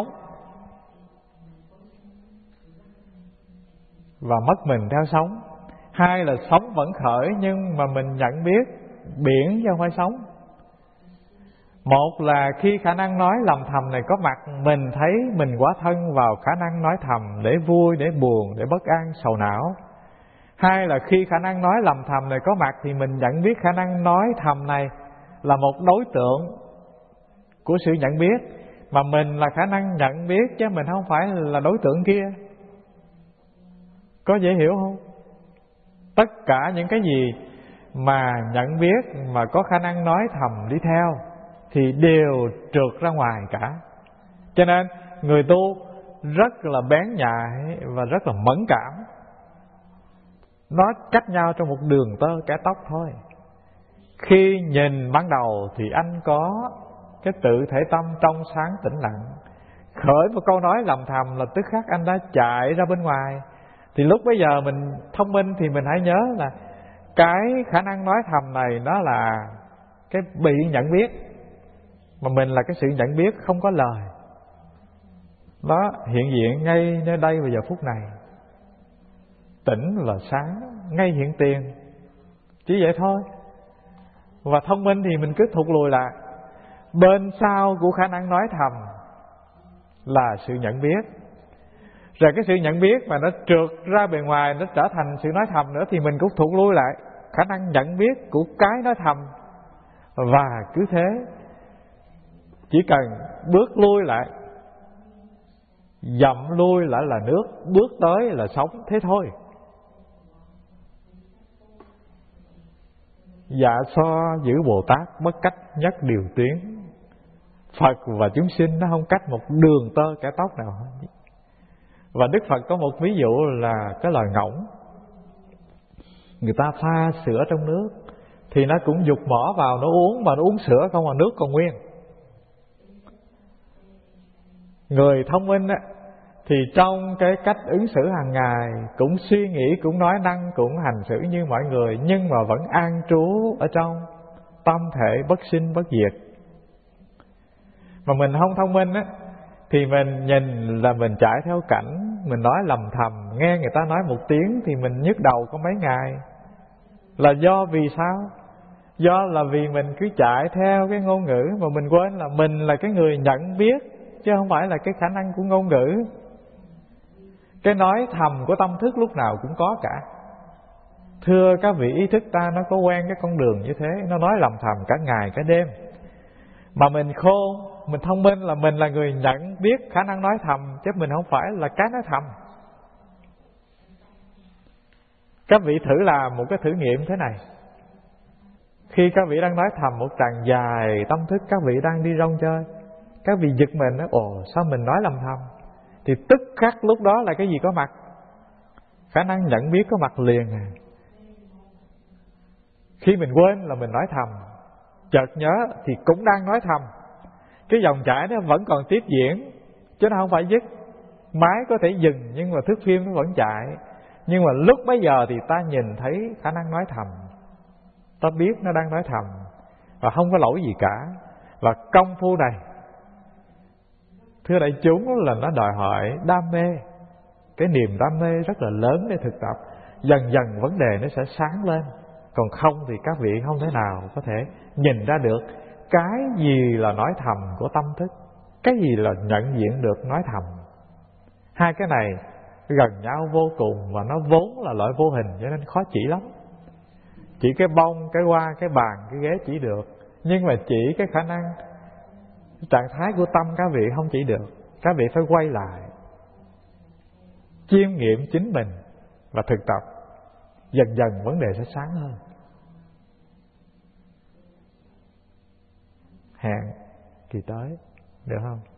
và mất mình theo sống. Hai là sống vẫn khởi nhưng mà mình nhận biết biển chứ không phải sống. Một là khi khả năng nói lầm thầm này có mặt, mình thấy mình quá thân vào khả năng nói thầm để vui, để buồn, để bất an, sầu não. Hai là khi khả năng nói lầm thầm này có mặt thì mình nhận biết khả năng nói thầm này là một đối tượng của sự nhận biết, mà mình là khả năng nhận biết chứ mình không phải là đối tượng kia. Có dễ hiểu không? Tất cả những cái gì mà nhận biết mà có khả năng nói thầm đi theo thì đều trượt ra ngoài cả. Cho nên người tu rất là bén nhạy và rất là mẫn cảm. Nó cách nhau trong một đường tơ kẻ tóc thôi. Khi nhìn ban đầu thì anh có cái tự thể tâm trong sáng tĩnh lặng, khởi một câu nói lầm thầm là tức khắc anh đã chạy ra bên ngoài. Thì lúc bấy giờ mình thông minh thì mình hãy nhớ là cái khả năng nói thầm này nó là cái bị nhận biết, mà mình là cái sự nhận biết không có lời. Nó hiện diện ngay nơi đây vào giờ phút này. Tỉnh là sáng, ngay hiện tiền. Chỉ vậy thôi. Và thông minh thì mình cứ thụt lùi lại. Bên sau của khả năng nói thầm là sự nhận biết. Rồi cái sự nhận biết mà nó trượt ra bề ngoài, nó trở thành sự nói thầm nữa, thì mình cũng thụt lui lại khả năng nhận biết của cái nói thầm. Và cứ thế, chỉ cần bước lui lại, dậm lui lại là nước, bước tới là sống, thế thôi. Dạ so giữ Bồ Tát bất cách nhất điều tuyến. Phật và chúng sinh nó không cách một đường tơ kẻ tóc nào hết. Và Đức Phật có một ví dụ là cái loài ngỗng. Người ta pha sữa trong nước thì nó cũng dục mỏ vào nó uống, mà nó uống sữa không mà nước còn nguyên. Người thông minh á, thì trong cái cách ứng xử hàng ngày cũng suy nghĩ, cũng nói năng, cũng hành xử như mọi người, nhưng mà vẫn an trú ở trong tâm thể bất sinh bất diệt. Mà mình không thông minh á, thì mình nhìn là mình chạy theo cảnh, mình nói lầm thầm, nghe người ta nói một tiếng thì mình nhức đầu có mấy ngày. Là do vì sao? Do là vì mình cứ chạy theo cái ngôn ngữ mà mình quên là mình là cái người nhận biết, chứ không phải là cái khả năng của ngôn ngữ. Cái nói thầm của tâm thức lúc nào cũng có cả. Thưa các vị, ý thức ta nó có quen cái con đường như thế, nó nói lầm thầm cả ngày cả đêm. Mà mình khôn, mình thông minh là mình là người nhận biết khả năng nói thầm, chứ mình không phải là cái nói thầm. Các vị thử làm một cái thử nghiệm thế này. Khi các vị đang nói thầm một tràng dài, tâm thức các vị đang đi rong chơi, các vị giật mình nói, ồ sao mình nói lầm thầm, thì tức khắc lúc đó là cái gì có mặt? Khả năng nhận biết có mặt liền à. Khi mình quên là mình nói thầm, chợt nhớ thì cũng đang nói thầm. Cái dòng chảy nó vẫn còn tiếp diễn, chứ nó không phải dứt. Máy có thể dừng nhưng mà thước phim nó vẫn chạy. Nhưng mà lúc bấy giờ thì ta nhìn thấy khả năng nói thầm, ta biết nó đang nói thầm, và không có lỗi gì cả. Và công phu này, thưa đại chúng, là nó đòi hỏi đam mê. Cái niềm đam mê rất là lớn để thực tập. Dần dần vấn đề nó sẽ sáng lên. Còn không thì các vị không thể nào có thể nhìn ra được cái gì là nói thầm của tâm thức, cái gì là nhận diện được nói thầm. Hai cái này gần nhau vô cùng, và nó vốn là loại vô hình, cho nên khó chỉ lắm. Chỉ cái bông, cái hoa, cái bàn, cái ghế chỉ được, nhưng mà chỉ cái khả năng trạng thái của tâm các vị không chỉ được. Các vị phải quay lại chiêm nghiệm chính mình và thực tập. Dần dần vấn đề sẽ sáng hơn. Hẹn kỳ tới, được không?